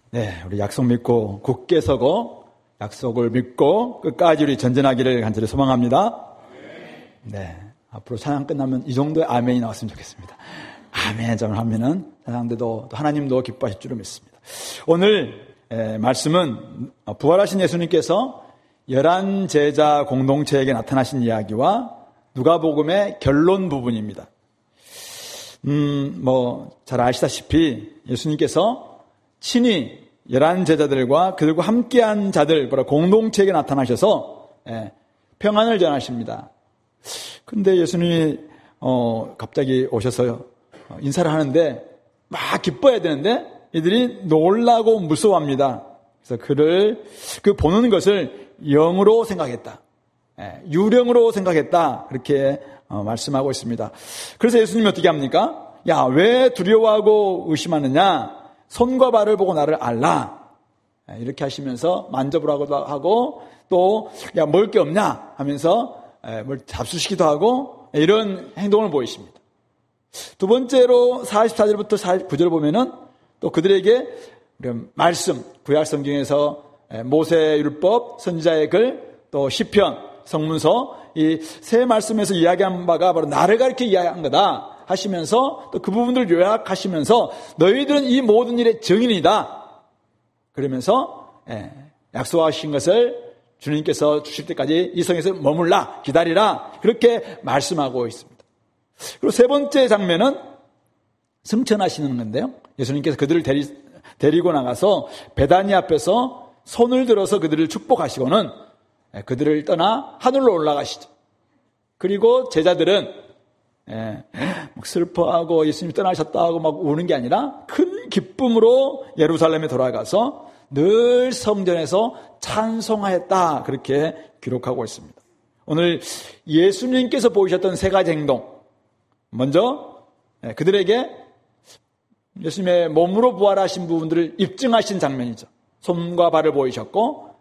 네, 우리 약속 믿고 굳게 서고 약속을 믿고 끝까지 우리 전진하기를 간절히 소망합니다. 네, 앞으로 찬양 끝나면 이 정도의 아멘이 나왔으면 좋겠습니다. 아멘 점을 하면은 찬양대도 또 하나님도 기뻐하실 줄을 믿습니다. 오늘 말씀은 부활하신 예수님께서 11 제자 공동체에게 나타나신 이야기와 누가복음의 결론 부분입니다. 잘 아시다시피 예수님께서 친히 11 제자들과 그들과 함께한 자들, 공동체에게 나타나셔서 평안을 전하십니다. 근데 예수님이 갑자기 오셔서 인사를 하는데 막 기뻐해야 되는데 이들이 놀라고 무서워합니다. 그래서 그 보는 것을 영으로 생각했다. 유령으로 생각했다. 그렇게 말씀하고 있습니다. 그래서 예수님이 어떻게 합니까? 야, 왜 두려워하고 의심하느냐? 손과 발을 보고 나를 알라. 이렇게 하시면서 만져보라고도 하고 또 야, 먹을 게 없냐? 하면서 뭘 잡수시기도 하고 이런 행동을 보이십니다. 두 번째로 44절부터 49절을 보면은 또 그들에게 말씀, 구약 성경에서 모세 율법, 선지자의 글, 또 시편, 성문서 이 세 말씀에서 이야기한 바가 바로 나를 가리켜 이야기한 거다 하시면서 또 그 부분들을 요약하시면서 너희들은 이 모든 일의 증인이다. 그러면서 약속하신 것을 주님께서 주실 때까지 이 성에서 머물라, 기다리라 그렇게 말씀하고 있습니다. 그리고 세 번째 장면은 승천하시는 건데요. 예수님께서 그들을 데리고 나가서 베다니 앞에서 손을 들어서 그들을 축복하시고는 그들을 떠나 하늘로 올라가시죠. 그리고 제자들은 막 슬퍼하고 예수님이 떠나셨다고 막 우는 게 아니라 큰 기쁨으로 예루살렘에 돌아가서 늘 성전에서 찬송하였다 그렇게 기록하고 있습니다. 오늘 예수님께서 보이셨던 세 가지 행동, 먼저 그들에게 예수님의 몸으로 부활하신 부분들을 입증하신 장면이죠. 손과 발을 보이셨고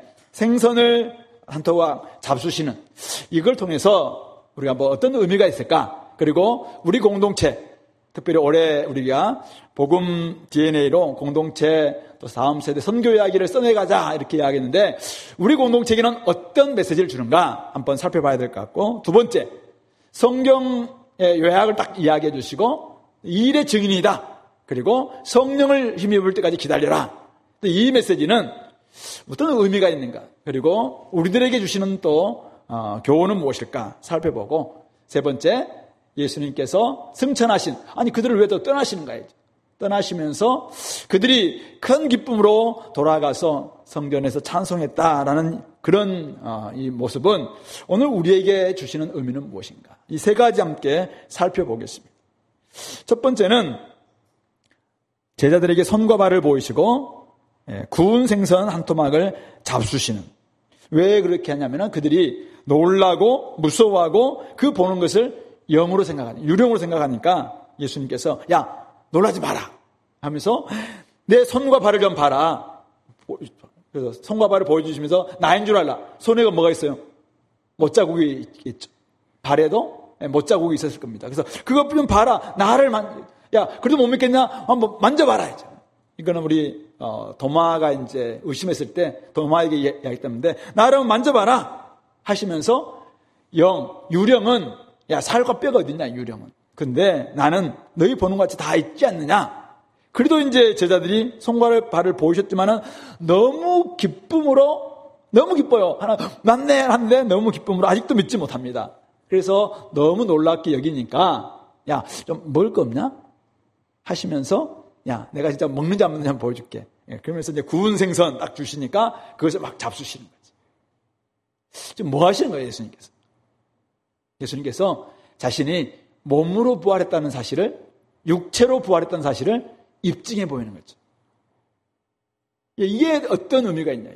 생선을 한 토막 잡수시는 이걸 통해서 우리가 어떤 의미가 있을까? 그리고 우리 공동체, 특별히 올해 우리가 복음 DNA로 공동체 또 다음 세대 선교 이야기를 써내가자 이렇게 이야기했는데 우리 공동체에게는 어떤 메시지를 주는가 한번 살펴봐야 될 것 같고, 두 번째 성경의 요약을 딱 이야기해 주시고 이 일의 증인이다. 그리고 성령을 힘입을 때까지 기다려라. 또 이 메시지는 어떤 의미가 있는가, 그리고 우리들에게 주시는 또 교훈은 무엇일까 살펴보고, 세 번째 예수님께서 승천하신, 그들을 왜 또 떠나시는가, 떠나시면서 그들이 큰 기쁨으로 돌아가서 성전에서 찬송했다라는 그런 이 모습은 오늘 우리에게 주시는 의미는 무엇인가, 이 세 가지 함께 살펴보겠습니다. 첫 번째는 제자들에게 손과 발을 보이시고 구운 생선 한 토막을 잡수시는, 왜 그렇게 하냐면 그들이 놀라고 무서워하고 그 보는 것을 영으로 생각하니, 유령으로 생각하니까 예수님께서 야, 놀라지 마라 하면서 내 손과 발을 좀 봐라. 그래서 손과 발을 보여주시면서 나인 줄 알라. 손에 뭐가 있어요? 못자국이 있죠. 발에도 못자국이 있었을 겁니다. 그래서 그것 좀 봐라. 나를 야, 그래도 못 믿겠냐? 한번 만져봐라. 이제. 이거는 우리 도마가 이제 의심했을 때 도마에게 이야기했는데 나를 만져봐라 하시면서 유령은 야, 살과 뼈가 어딨냐, 유령은. 근데 나는 너희 보는 것 같이 다 있지 않느냐. 그래도 이제 제자들이 손과 발을 보이셨지만은 너무 기쁨으로, 너무 기뻐요. 하나 맞네 하는데 너무 기쁨으로 아직도 믿지 못합니다. 그래서 너무 놀랍게 여기니까 야, 좀 먹을 거 없냐 하시면서 야, 내가 진짜 먹는지 안 먹는지 한번 보여줄게. 그러면서 이제 구운 생선 딱 주시니까 그것을 막 잡수시는 거지. 지금 뭐 하시는 거예요, 예수님께서? 예수님께서 자신이 몸으로 부활했다는 사실을, 육체로 부활했다는 사실을 입증해 보이는 거죠. 이게 어떤 의미가 있냐.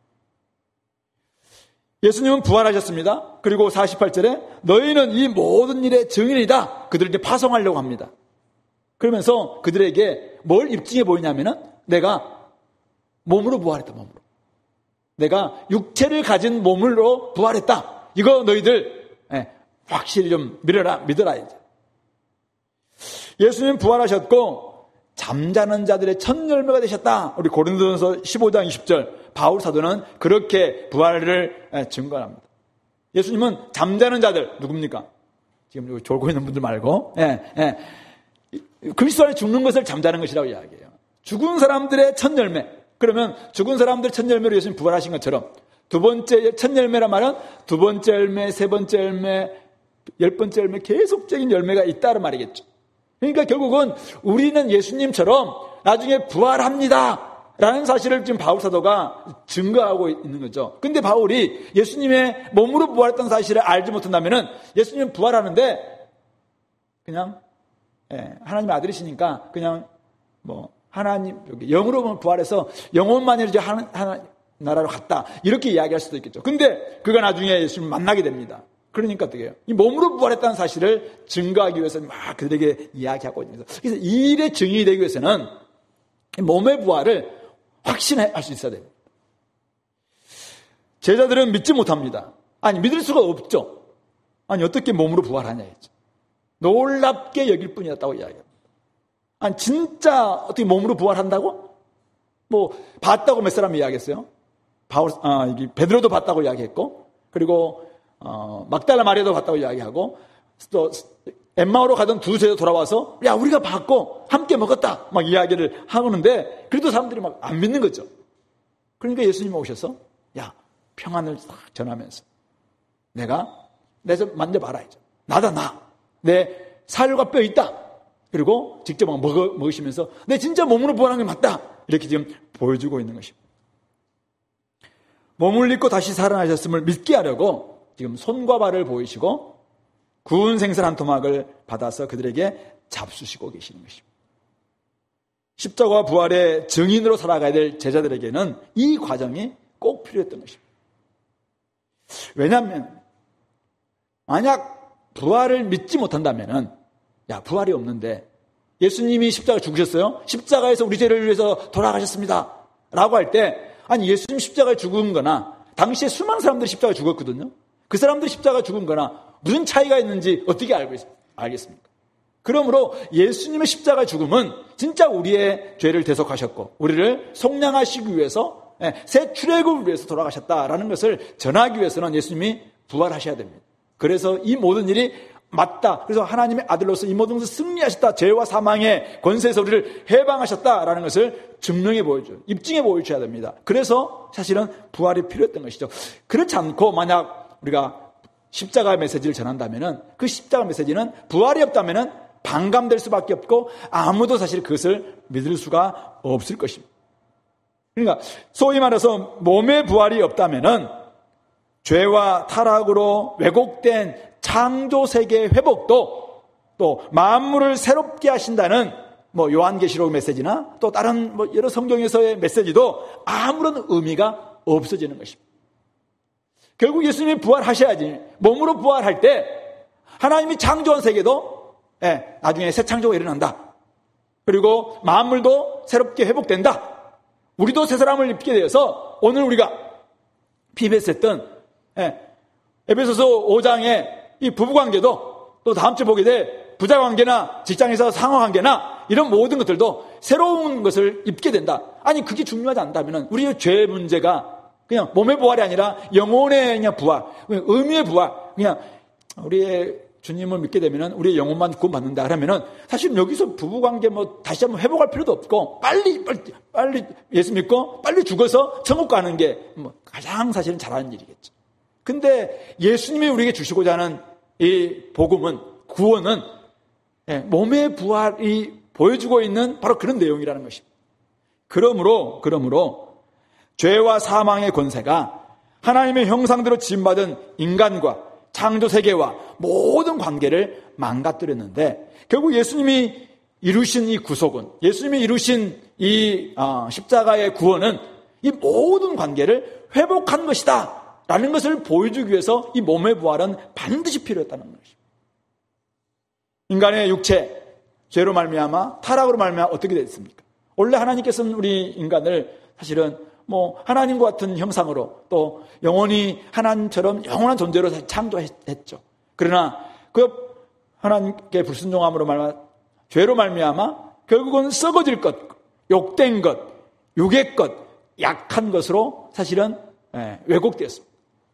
예수님은 부활하셨습니다. 그리고 48절에 너희는 이 모든 일의 증인이다. 그들을 이제 파송하려고 합니다. 그러면서 그들에게 뭘 입증해 보이냐면은 내가 몸으로 부활했다, 몸으로. 내가 육체를 가진 몸으로 부활했다. 이거 너희들 확실히 좀 믿어라 이제. 예수님 부활하셨고 잠자는 자들의 첫 열매가 되셨다. 우리 고린도전서 15장 20절 바울 사도는 그렇게 부활을 증거합니다. 예수님은 잠자는 자들 누굽니까? 지금 여기 졸고 있는 분들 말고 그리스도 안에 죽는 것을 잠자는 것이라고 이야기해요. 죽은 사람들의 첫 열매. 그러면 죽은 사람들의 첫 열매로 예수님 부활하신 것처럼 두 번째 첫 열매란 말은 두 번째 열매, 세 번째 열매, 10번째 열매 계속적인 열매가 있다는 말이겠죠. 그러니까 결국은 우리는 예수님처럼 나중에 부활합니다 라는 사실을 지금 바울 사도가 증거하고 있는 거죠. 근데 바울이 예수님의 몸으로 부활했던 사실을 알지 못한다면은 예수님은 부활하는데 그냥 하나님의 아들이시니까 그냥 하나님 여기 영으로 부활해서 영혼만이 이제 하나 나라로 갔다 이렇게 이야기할 수도 있겠죠. 근데 그가 나중에 예수님을 만나게 됩니다. 그러니까 어떻게 해요? 이 몸으로 부활했다는 사실을 증거하기 위해서 막 그들에게 이야기하고 있는 거죠. 그래서 이 일의 증인이 되기 위해서는 몸의 부활을 확신할 수 있어야 됩니다. 제자들은 믿지 못합니다. 아니 믿을 수가 없죠. 아니 어떻게 몸으로 부활하냐 했죠. 놀랍게 여길 뿐이었다고 이야기합니다. 아니 진짜 어떻게 몸으로 부활한다고? 봤다고 몇 사람이 이야기했어요. 베드로도 봤다고 이야기했고, 그리고 막달라 마리아도 봤다고 이야기하고, 또 엠마오로 가던 두 제자 돌아와서 야 우리가 봤고 함께 먹었다 막 이야기를 하는데 그래도 사람들이 막 안 믿는 거죠. 그러니까 예수님이 오셔서 야 평안을 딱 전하면서 내 좀 만져봐라 이제 나다 나 내 살과 뼈 있다. 그리고 직접 막 먹으시면서 내 진짜 몸으로 부활한 게 맞다 이렇게 지금 보여주고 있는 것입니다. 몸을 입고 다시 살아나셨음을 믿게 하려고 지금 손과 발을 보이시고 구운 생선 한 토막을 받아서 그들에게 잡수시고 계시는 것입니다. 십자가와 부활의 증인으로 살아가야 될 제자들에게는 이 과정이 꼭 필요했던 것입니다. 왜냐하면 만약 부활을 믿지 못한다면 부활이 없는데 예수님이 십자가 죽으셨어요? 십자가에서 우리 죄를 위해서 돌아가셨습니다 라고 할 때 아니 예수님 십자가에 죽은 거나 당시에 수많은 사람들이 십자가에 죽었거든요. 그 사람들이 십자가에 죽은 거나 무슨 차이가 있는지 어떻게 알겠습니까? 그러므로 예수님의 십자가 죽음은 진짜 우리의 죄를 대속하셨고 우리를 속량하시기 위해서 새 출애굽을 위해서 돌아가셨다라는 것을 전하기 위해서는 예수님이 부활하셔야 됩니다. 그래서 이 모든 일이 맞다. 그래서 하나님의 아들로서 이 모든 것을 승리하셨다. 죄와 사망의 권세에서 우리를 해방하셨다라는 것을 증명해 보여줘요. 입증해 보여줘야 됩니다. 그래서 사실은 부활이 필요했던 것이죠. 그렇지 않고 만약 우리가 십자가 메시지를 전한다면은 그 십자가 메시지는 부활이 없다면은 반감될 수밖에 없고 아무도 사실 그것을 믿을 수가 없을 것입니다. 그러니까 소위 말해서 몸의 부활이 없다면은 죄와 타락으로 왜곡된 창조 세계의 회복도 또 만물을 새롭게 하신다는 요한계시록 메시지나 또 다른 여러 성경에서의 메시지도 아무런 의미가 없어지는 것입니다. 결국 예수님이 부활하셔야지 몸으로 부활할 때 하나님이 창조한 세계도 나중에 새 창조가 일어난다. 그리고 만물도 새롭게 회복된다. 우리도 새 사람을 입게 되어서 오늘 우리가 비벼했던 에베소서 5장의 이 부부관계도 또 다음 주에 보게 될 부자관계나 직장에서 상하관계나 이런 모든 것들도 새로운 것을 입게 된다. 아니 그게 중요하지 않다면 우리의 죄 문제가 그냥 몸의 부활이 아니라 영혼의 그냥 부활, 의미의 부활, 그냥 우리의 주님을 믿게 되면은 우리의 영혼만 구원받는다 그러면은 사실 여기서 부부관계 다시 한번 회복할 필요도 없고 빨리 예수 믿고 빨리 죽어서 천국 가는 게 가장 사실은 잘하는 일이겠죠. 근데 예수님이 우리에게 주시고자 하는 이 복음은 구원은 몸의 부활이 보여주고 있는 바로 그런 내용이라는 것입니다. 그러므로 죄와 사망의 권세가 하나님의 형상대로 지음받은 인간과 창조 세계와 모든 관계를 망가뜨렸는데 결국 예수님이 이루신 이 구속은 예수님이 이루신 이 십자가의 구원은 이 모든 관계를 회복한 것이다 라는 것을 보여주기 위해서 이 몸의 부활은 반드시 필요했다는 것입니다. 인간의 육체, 죄로 말미암아 타락으로 말미암아 어떻게 됐습니까? 원래 하나님께서는 우리 인간을 사실은 하나님과 같은 형상으로 또 영원히 하나님처럼 영원한 존재로 창조했죠. 그러나 그 하나님께 불순종함으로 말미암아 죄로 말미암아 결국은 썩어질 것, 욕된 것, 육의 것, 약한 것으로 사실은 왜곡되었습니다.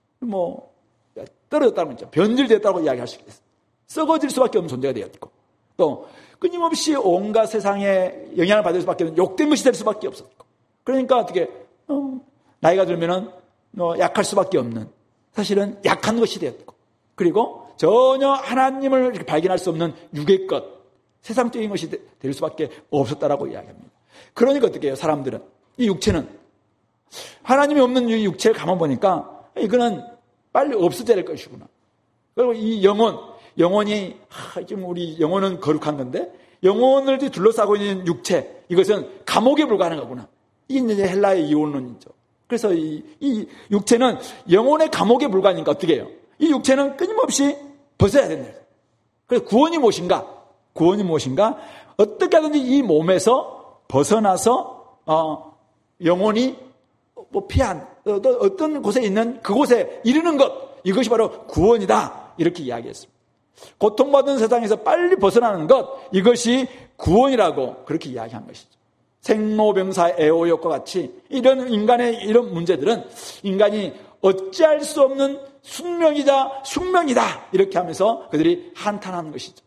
떨어졌다는 거죠. 변질됐다고 이야기할 수 있겠어요. 썩어질 수밖에 없는 존재가 되었고, 또 끊임없이 온갖 세상에 영향을 받을 수밖에 없는 욕된 것이 될 수밖에 없었고, 그러니까 어떻게 나이가 들면은 약할 수밖에 없는, 사실은 약한 것이 되었고, 그리고 전혀 하나님을 이렇게 발견할 수 없는 육의 것, 세상적인 것이 될 수밖에 없었다라고 이야기합니다. 그러니까 어떻게 해요? 사람들은 이 육체는 하나님이 없는 이 육체를 가만 보니까 이거는 빨리 없어져야 될 것이구나. 그리고 이 영혼이 지금 우리 영혼은 거룩한 건데 영혼을 둘러싸고 있는 육체, 이것은 감옥에 불과한 거구나. 이게 이제 헬라의 이혼론이죠. 그래서 이 육체는 영혼의 감옥에 불과하니까 어떻게 해요? 이 육체는 끊임없이 벗어야 된다. 그래서 구원이 무엇인가? 구원이 무엇인가? 어떻게 하든지 이 몸에서 벗어나서 영혼이 피한 어떤 곳에 있는 그곳에 이르는 것, 이것이 바로 구원이다. 이렇게 이야기했습니다. 고통받은 세상에서 빨리 벗어나는 것, 이것이 구원이라고 그렇게 이야기한 것이죠. 생로병사 애호역과 같이 이런 인간의 이런 문제들은 인간이 어찌할 수 없는 숙명이다, 숙명이다 이렇게 하면서 그들이 한탄하는 것이죠.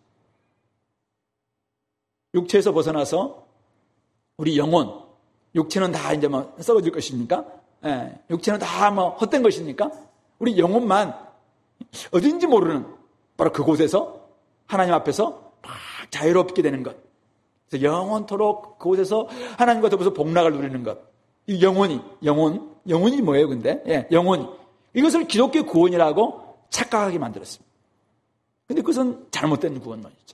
육체에서 벗어나서 우리 영혼, 육체는 다 이제 썩어질 것입니까? 육체는 다 헛된 것입니까? 우리 영혼만 어딘지 모르는 바로 그곳에서 하나님 앞에서 막 자유롭게 되는 것. 그래서 영원토록 그곳에서 하나님과 더불어서 복락을 누리는 것. 이 영혼이 뭐예요, 근데? 영혼이. 이것을 기독교 구원이라고 착각하게 만들었습니다. 근데 그것은 잘못된 구원론이죠.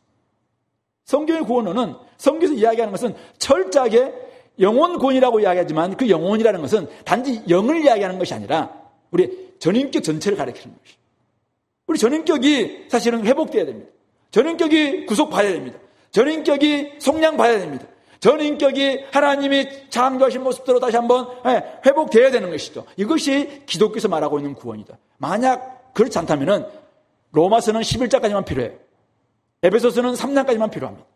성경의 구원론은 성경에서 이야기하는 것은 철저하게 영혼 구원이라고 이야기하지만 그 영혼이라는 것은 단지 영을 이야기하는 것이 아니라 우리 전인격 전체를 가리키는 것이죠. 우리 전인격이 사실은 회복되어야 됩니다. 전인격이 구속받아야 됩니다. 전인격이 속량받아야 됩니다. 전인격이 하나님이 창조하신 모습대로 다시 한번 회복되어야 되는 것이죠. 이것이 기독교에서 말하고 있는 구원이다. 만약 그렇지 않다면 로마서는 11장까지만 필요해요. 에베소서는 3장까지만 필요합니다.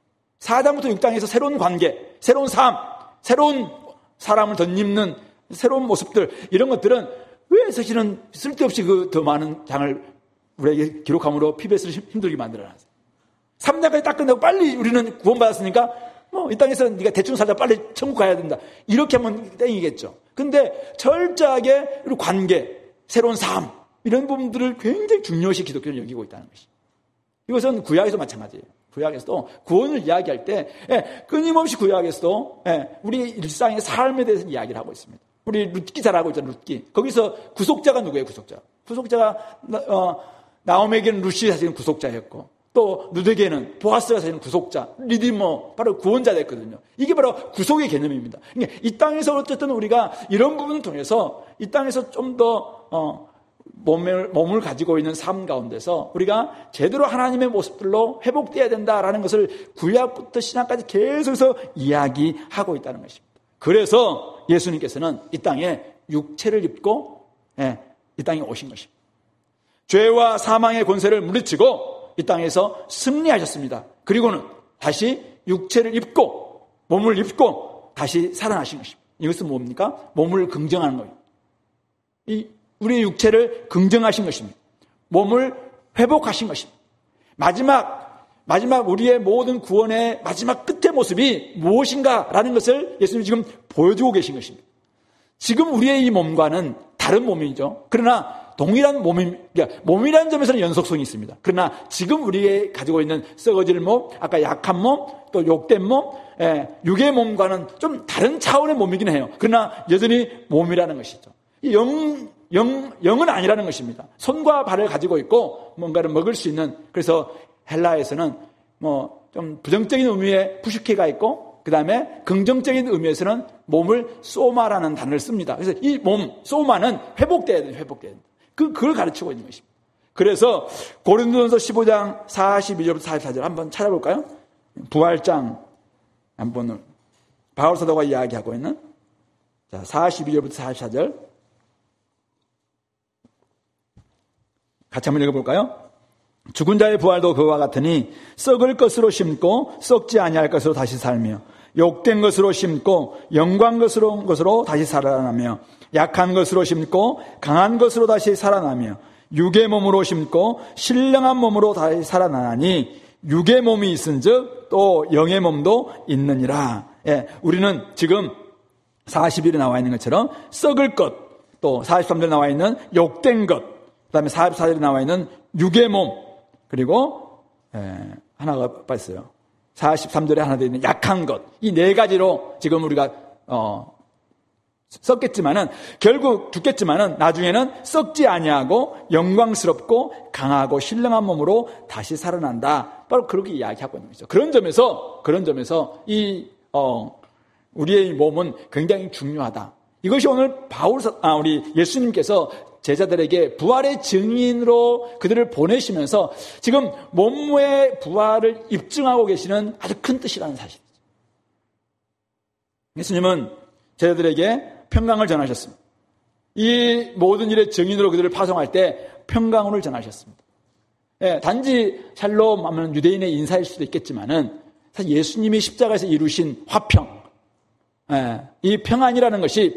4장부터 6장에서 새로운 관계, 새로운 삶, 새로운 사람을 덧입는 새로운 모습들, 이런 것들은 왜 사실은 쓸데없이 더 많은 장을 우리에게 기록함으로 PBS를 힘들게 만들어놨어요. 3장까지 딱 끝내고 빨리 우리는 구원받았으니까 이 땅에서 네가 대충 살다 빨리 천국 가야 된다. 이렇게 하면 땡이겠죠. 근데 철저하게 우리 관계, 새로운 삶, 이런 부분들을 굉장히 중요시 기독교는 여기고 있다는 것이죠. 이것은 구약에서 마찬가지예요. 구약에서도 구원을 이야기할 때 끊임없이 구약에서도 우리 일상의 삶에 대해서 이야기를 하고 있습니다. 우리 룻기 잘하고 있잖아요. 룻기. 거기서 구속자가 누구예요? 구속자가 나옴에게는 룻이 사실은 구속자였고 또 누드에게는 보아스가 사실은 구속자, 리디머 바로 구원자 됐거든요. 이게 바로 구속의 개념입니다. 그러니까 이 땅에서 어쨌든 우리가 이런 부분을 통해서 이 땅에서 좀 더 몸을 가지고 있는 삶 가운데서 우리가 제대로 하나님의 모습들로 회복되어야 된다라는 것을 구약부터 신약까지 계속해서 이야기하고 있다는 것입니다. 그래서 예수님께서는 이 땅에 육체를 입고 이 땅에 오신 것입니다. 죄와 사망의 권세를 물리치고 이 땅에서 승리하셨습니다. 그리고는 다시 육체를 입고 몸을 입고 다시 살아나신 것입니다. 이것은 뭡니까? 몸을 긍정하는 거예요. 우리의 육체를 긍정하신 것입니다. 몸을 회복하신 것입니다. 마지막 우리의 모든 구원의 마지막 끝의 모습이 무엇인가라는 것을 예수님이 지금 보여주고 계신 것입니다. 지금 우리의 이 몸과는 다른 몸이죠. 그러나 동일한 몸이라는 점에서는 연속성이 있습니다. 그러나 지금 우리의 가지고 있는 썩어질 몸, 아까 약한 몸, 또 욕된 몸, 육의 몸과는 좀 다른 차원의 몸이긴 해요. 그러나 여전히 몸이라는 것이죠. 영은 아니라는 것입니다. 손과 발을 가지고 있고 뭔가를 먹을 수 있는, 그래서 헬라에서는 좀 부정적인 의미의 푸슈케가 있고 그 다음에 긍정적인 의미에서는 몸을 소마라는 단어를 씁니다. 그래서 이 몸, 소마는 회복돼야 돼요. 그걸 가르치고 있는 것입니다. 그래서 고린도전서 15장 42절부터 44절 한번 찾아볼까요? 부활장 한번 바울 사도가 이야기하고 있는 42절부터 44절 같이 한번 읽어볼까요? 죽은 자의 부활도 그와 같으니 썩을 것으로 심고 썩지 아니할 것으로 다시 살며 욕된 것으로 심고 영광 것으로 다시 살아나며 약한 것으로 심고 강한 것으로 다시 살아나며 육의 몸으로 심고 신령한 몸으로 다시 살아나니 육의 몸이 있은즉 또 영의 몸도 있느니라. 예, 우리는 지금 40일에 나와 있는 것처럼 썩을 것, 또 43절에 나와 있는 욕된 것, 그 다음에 44절에 나와 있는 육의 몸, 그리고 하나가 빠졌어요. 43절에 하나 더 있는 약한 것. 이 네 가지로 지금 우리가 썩겠지만은 결국 죽겠지만은 나중에는 썩지 아니하고 영광스럽고 강하고 신령한 몸으로 다시 살아난다. 바로 그렇게 이야기하고 있는 거죠. 그런 점에서 이 우리의 몸은 굉장히 중요하다. 이것이 오늘 우리 예수님께서 제자들에게 부활의 증인으로 그들을 보내시면서 지금 몸의 부활을 입증하고 계시는 아주 큰 뜻이라는 사실이죠. 예수님은 제자들에게 평강을 전하셨습니다. 이 모든 일의 증인으로 그들을 파송할 때 평강을 전하셨습니다. 예, 단지 샬롬 하면 유대인의 인사일 수도 있겠지만은 사실 예수님이 십자가에서 이루신 화평, 이 평강이라는 것이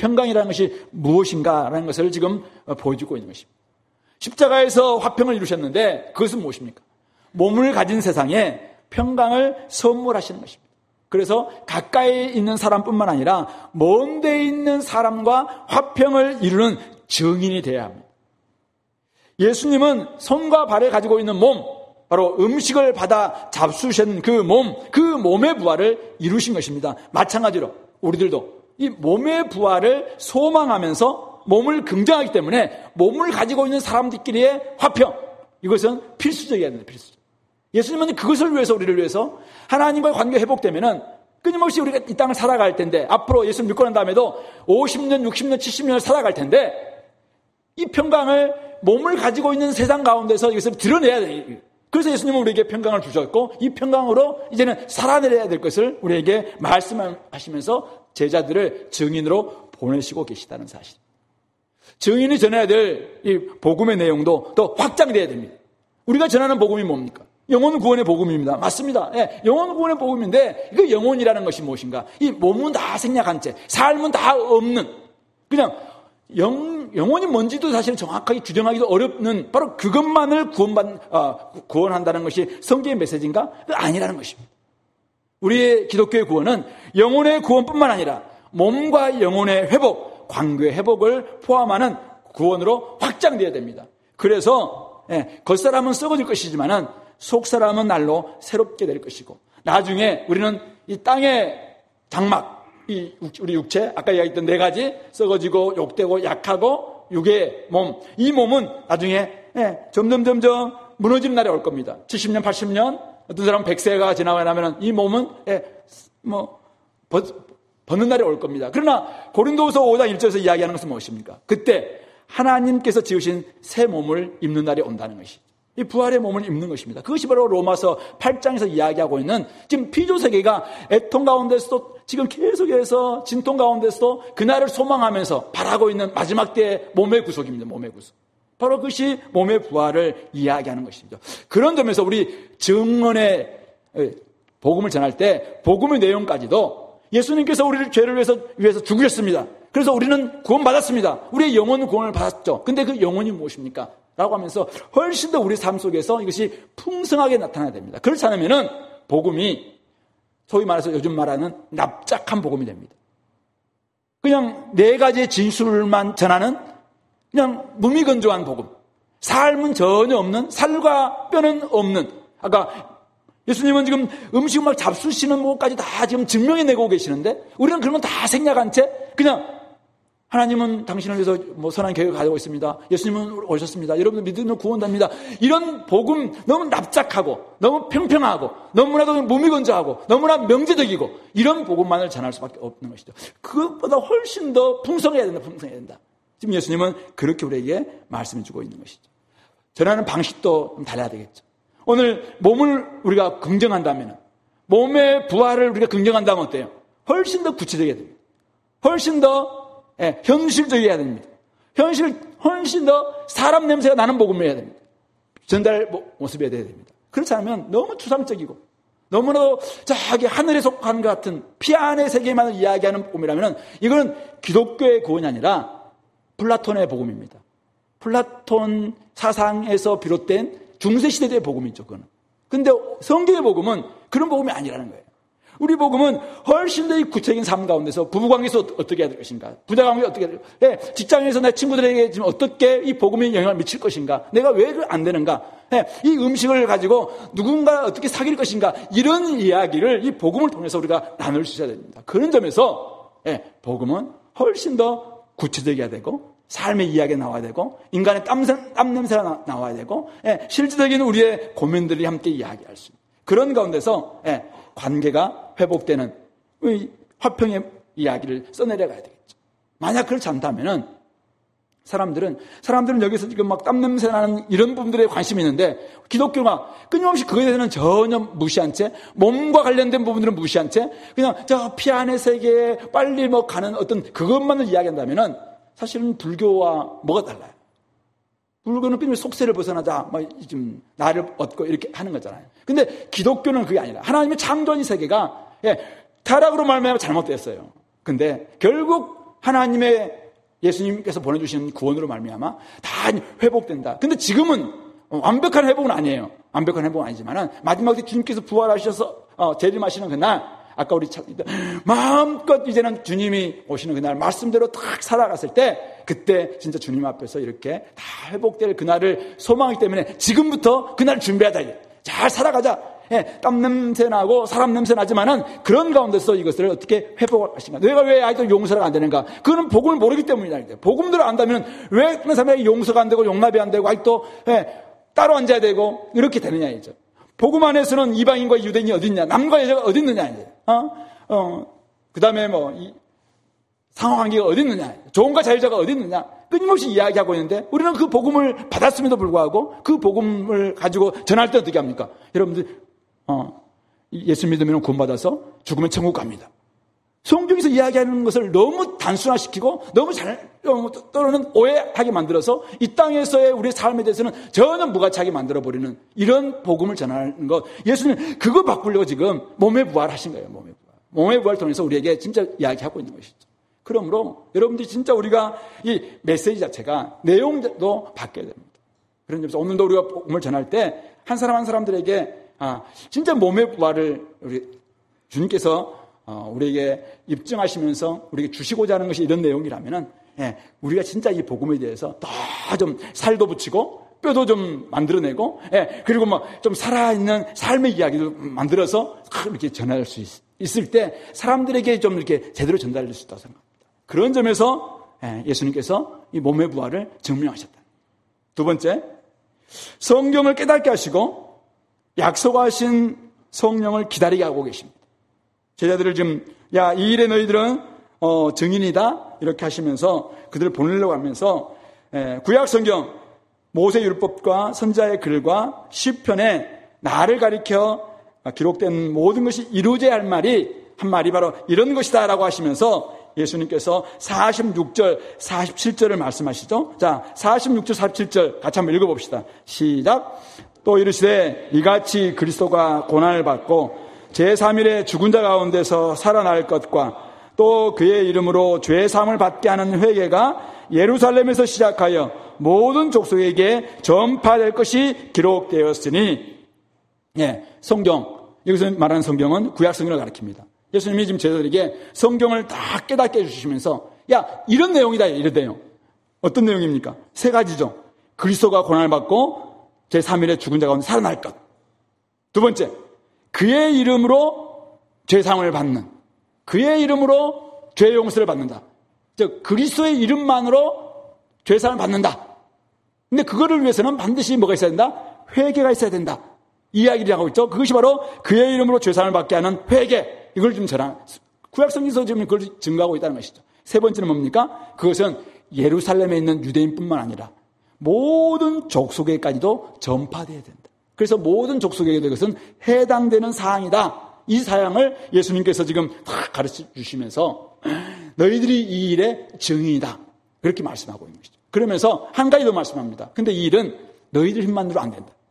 무엇인가라는 것을 지금 보여주고 있는 것입니다. 십자가에서 화평을 이루셨는데 그것은 무엇입니까? 몸을 가진 세상에 평강을 선물하시는 것입니다. 그래서 가까이 있는 사람뿐만 아니라 먼 데 있는 사람과 화평을 이루는 증인이 되어야 합니다. 예수님은 손과 발에 가지고 있는 몸, 바로 음식을 받아 잡수신 그 몸의 부활을 이루신 것입니다. 마찬가지로 우리들도 이 몸의 부활을 소망하면서 몸을 긍정하기 때문에 몸을 가지고 있는 사람들끼리의 화평, 이것은 필수적이어야 됩니다. 필수적. 예수님은 그것을 위해서, 우리를 위해서 하나님과의 관계가 회복되면은 끊임없이 우리가 이 땅을 살아갈 텐데, 앞으로 예수님 믿고 난 다음에도 50년, 60년, 70년을 살아갈 텐데, 이 평강을 몸을 가지고 있는 세상 가운데서 이것을 드러내야 돼요. 그래서 예수님은 우리에게 평강을 주셨고, 이 평강으로 이제는 살아내려야 될 것을 우리에게 말씀하시면서 제자들을 증인으로 보내시고 계시다는 사실. 증인이 전해야 될 이 복음의 내용도 또 확장돼야 됩니다. 우리가 전하는 복음이 뭡니까? 영혼 구원의 복음입니다. 맞습니다. 예, 영혼 구원의 복음인데, 그 영혼이라는 것이 무엇인가? 이 몸은 다 생략한 채, 삶은 다 없는, 그냥 영혼이 뭔지도 사실 정확하게 규정하기도 어렵는, 바로 그것만을 구원한다는 것이 성경의 메시지인가? 아니라는 것입니다. 우리의 기독교의 구원은 영혼의 구원뿐만 아니라 몸과 영혼의 회복, 관계의 회복을 포함하는 구원으로 확장되어야 됩니다. 그래서 겉사람은 썩어질 것이지만은 속사람은 날로 새롭게 될 것이고, 나중에 우리는 이 땅의 장막, 우리 육체, 아까 이야기했던 네 가지, 썩어지고 욕되고 약하고 육의 몸, 이 몸은 나중에 점점 무너지는 날이 올 겁니다. 70년, 80년, 어떤 사람은 100세가 지나고 나면 이 몸은 벗는 날이 올 겁니다. 그러나 고린도후서 5장 1절에서 이야기하는 것은 무엇입니까? 그때 하나님께서 지으신 새 몸을 입는 날이 온다는 것이, 이 부활의 몸을 입는 것입니다. 그것이 바로 로마서 8장에서 이야기하고 있는, 지금 피조세계가 애통 가운데서도 지금 계속해서 진통 가운데서도 그날을 소망하면서 바라고 있는 마지막 때의 몸의 구속입니다. 몸의 구속. 바로 그것이 몸의 부활을 이야기하는 것이죠. 그런 점에서 우리 증언의 복음을 전할 때 복음의 내용까지도 예수님께서 우리를 죄를 위해서 죽으셨습니다. 그래서 우리는 구원받았습니다. 우리의 영혼 구원을 받았죠. 근데 그 영혼이 무엇입니까? 라고 하면서 훨씬 더 우리 삶 속에서 이것이 풍성하게 나타나야 됩니다. 그렇지 않으면은 복음이 소위 말해서 요즘 말하는 납작한 복음이 됩니다. 그냥 네 가지의 진술만 전하는 그냥 무미건조한 복음. 삶은 전혀 없는, 살과 뼈는 없는. 아까 예수님은 지금 음식 막 잡수시는 것까지 다 지금 증명해내고 계시는데, 우리는 그런 건 다 생략한 채 그냥 하나님은 당신을 위해서 선한 계획을 가지고 있습니다. 예수님은 오셨습니다. 여러분들 믿으면 구원됩니다. 이런 복음 너무 납작하고 너무 평평하고 너무나도 무미건조하고 너무나 명제적이고, 이런 복음만을 전할 수밖에 없는 것이죠. 그것보다 훨씬 더 풍성해야 된다. 지금 예수님은 그렇게 우리에게 말씀해 주고 있는 것이죠. 전하는 방식도 좀 달라야 되겠죠. 오늘 몸을 우리가 긍정한다면, 몸의 부활을 우리가 긍정한다면 어때요? 훨씬 더 구체적이어야 됩니다. 훨씬 더 현실적이어야 됩니다. 훨씬 더 사람 냄새가 나는 복음을 해야 됩니다. 전달 모습이어야 됩니다. 그렇지 않으면 너무 추상적이고 너무나도 저기 하늘에 속한 것 같은 피 안의 세계만을 이야기하는 복음이라면 이거는 기독교의 구원이 아니라 플라톤의 복음입니다. 플라톤 사상에서 비롯된 중세시대의 복음이죠. 그거는. 근데 성경의 복음은 그런 복음이 아니라는 거예요. 우리 복음은 훨씬 더 이 구체적인 삶 가운데서 부부관계에서 어떻게 해야 될 것인가, 부자관계에서 어떻게 해야 될 것인가, 직장에서 내 친구들에게 지금 어떻게 이 복음이 영향을 미칠 것인가, 내가 왜 안 되는가, 이 음식을 가지고 누군가 어떻게 사귈 것인가, 이런 이야기를 이 복음을 통해서 우리가 나눌 수 있어야 됩니다. 그런 점에서 복음은 훨씬 더 구체적이어야 되고 삶의 이야기가 나와야 되고 인간의 땀 냄새가 나와야 되고 실질적인 우리의 고민들이 함께 이야기할 수 있는 그런 가운데서 관계가 회복되는 화평의 이야기를 써내려가야 되겠죠. 만약 그렇지 않다면은 사람들은 여기서 지금 막 땀 냄새 나는 이런 부분들에 관심이 있는데 기독교가 끊임없이 그거에 대해서는 전혀 무시한 채 몸과 관련된 부분들은 무시한 채 그냥 저 피 안의 세계에 빨리 뭐 가는 어떤 그것만을 이야기한다면은 사실은 불교와 뭐가 달라요? 불교는 끊임없이 속세를 벗어나자, 좀 나를 얻고 이렇게 하는 거잖아요. 근데 기독교는 그게 아니라 하나님의 창조한 이 세계가 타락으로 말미암아 잘못됐어요. 근데 결국 하나님의 예수님께서 보내주신 구원으로 말미암아 다 회복된다. 근데 지금은 완벽한 회복은 아니에요. 완벽한 회복은 아니지만은 마지막에 주님께서 부활하셔서 재림하시는 그날, 아까 우리 마음껏 이제는 주님이 오시는 그날 말씀대로 딱 살아갔을 때 그때 진짜 주님 앞에서 이렇게 다 회복될 그날을 소망하기 때문에 지금부터 그날 준비하자. 잘 살아가자. 땀 냄새 나고 사람 냄새 나지만은 그런 가운데서 이것을 어떻게 회복할 것인가. 내가 왜 아직도 용서가 안 되는가. 그거는 복음을 모르기 때문이다. 복음들을 안다면 왜 그런 사람에게 용서가 안 되고 용납이 안 되고 아직도 따로 앉아야 되고 이렇게 되느냐 이죠. 복음 안에서는 이방인과 유대인이 어디 있냐, 남과 여자가 어디 있느냐 이제. 그 다음에 상호관계가 어디 있느냐, 종과 자유자가 어디 있느냐, 끊임없이 이야기하고 있는데 우리는 그 복음을 받았음에도 불구하고 그 복음을 가지고 전할 때 어떻게 합니까? 여러분들 예수 믿으면 구원받아서 죽으면 천국 갑니다. 성경에서 이야기하는 것을 너무 단순화시키고 너무 때로는 오해하게 만들어서 이 땅에서의 우리의 삶에 대해서는 전혀 무가치하게 만들어버리는 이런 복음을 전하는 것. 예수님 그거 바꾸려고 지금 몸의 부활하신 거예요. 몸의 부활을 통해서 우리에게 진짜 이야기하고 있는 것이죠. 그러므로 여러분들이 진짜 우리가 이 메시지 자체가 내용도 바뀌어야 됩니다. 그런 점에서 오늘도 우리가 복음을 전할 때 한 사람 한 사람들에게 진짜 몸의 부활을 우리 주님께서 우리에게 입증하시면서 우리에게 주시고자 하는 것이 이런 내용이라면은 우리가 진짜 이 복음에 대해서 더 좀 살도 붙이고 뼈도 좀 만들어내고 그리고 좀 살아있는 삶의 이야기도 만들어서 이렇게 전할 수 있을 때 사람들에게 좀 이렇게 제대로 전달될 수 있다고 생각합니다. 그런 점에서 예수님께서 이 몸의 부활을 증명하셨다. 두 번째, 성경을 깨닫게 하시고 약속하신 성령을 기다리게 하고 계십니다. 제자들을 지금 이 일에 너희들은 증인이다 이렇게 하시면서 그들을 보내려고 하면서 구약 성경 모세 율법과 선지자의 글과 시편에 나를 가리켜 기록된 모든 것이 이루어져야 할 말이 한 말이 바로 이런 것이다라고 하시면서 예수님께서 46절 47절을 말씀하시죠. 자, 46절 47절 같이 한번 읽어봅시다. 시작. 또 이르시되 이같이 그리스도가 고난을 받고 제3일에 죽은 자 가운데서 살아날 것과 또 그의 이름으로 죄사함을 받게 하는 회개가 예루살렘에서 시작하여 모든 족속에게 전파될 것이 기록되었으니 성경, 여기서 말하는 성경은 구약 성경을 가리킵니다. 예수님이 지금 제자들에게 성경을 다 깨닫게 해주시면서 이런 내용이다 이런 내용. 어떤 내용입니까? 세 가지죠. 그리스도가 고난을 받고 제3일에 죽은 자 가운데 살아날 것. 두 번째, 그의 이름으로 죄사함을 받는, 그의 이름으로 죄 용서를 받는다. 즉 그리스도의 이름만으로 죄사함을 받는다. 근데 그거를 위해서는 반드시 뭐가 있어야 된다? 회개가 있어야 된다. 이 이야기를 하고 있죠. 그것이 바로 그의 이름으로 죄사함을 받게 하는 회개. 이걸 좀 전한 구약성경에서 지금 그걸 증거하고 있다는 것이죠. 세 번째는 뭡니까? 그것은 예루살렘에 있는 유대인뿐만 아니라 모든 족속에까지도 전파되어야 된다. 그래서 모든 족속에게도 이것은 해당되는 사항이다. 이 사항을 예수님께서 지금 다 가르쳐 주시면서 너희들이 이 일의 증인이다. 그렇게 말씀하고 있는 것이죠. 그러면서 한 가지 더 말씀합니다. 근데 이 일은 너희들 힘만으로 안 된다.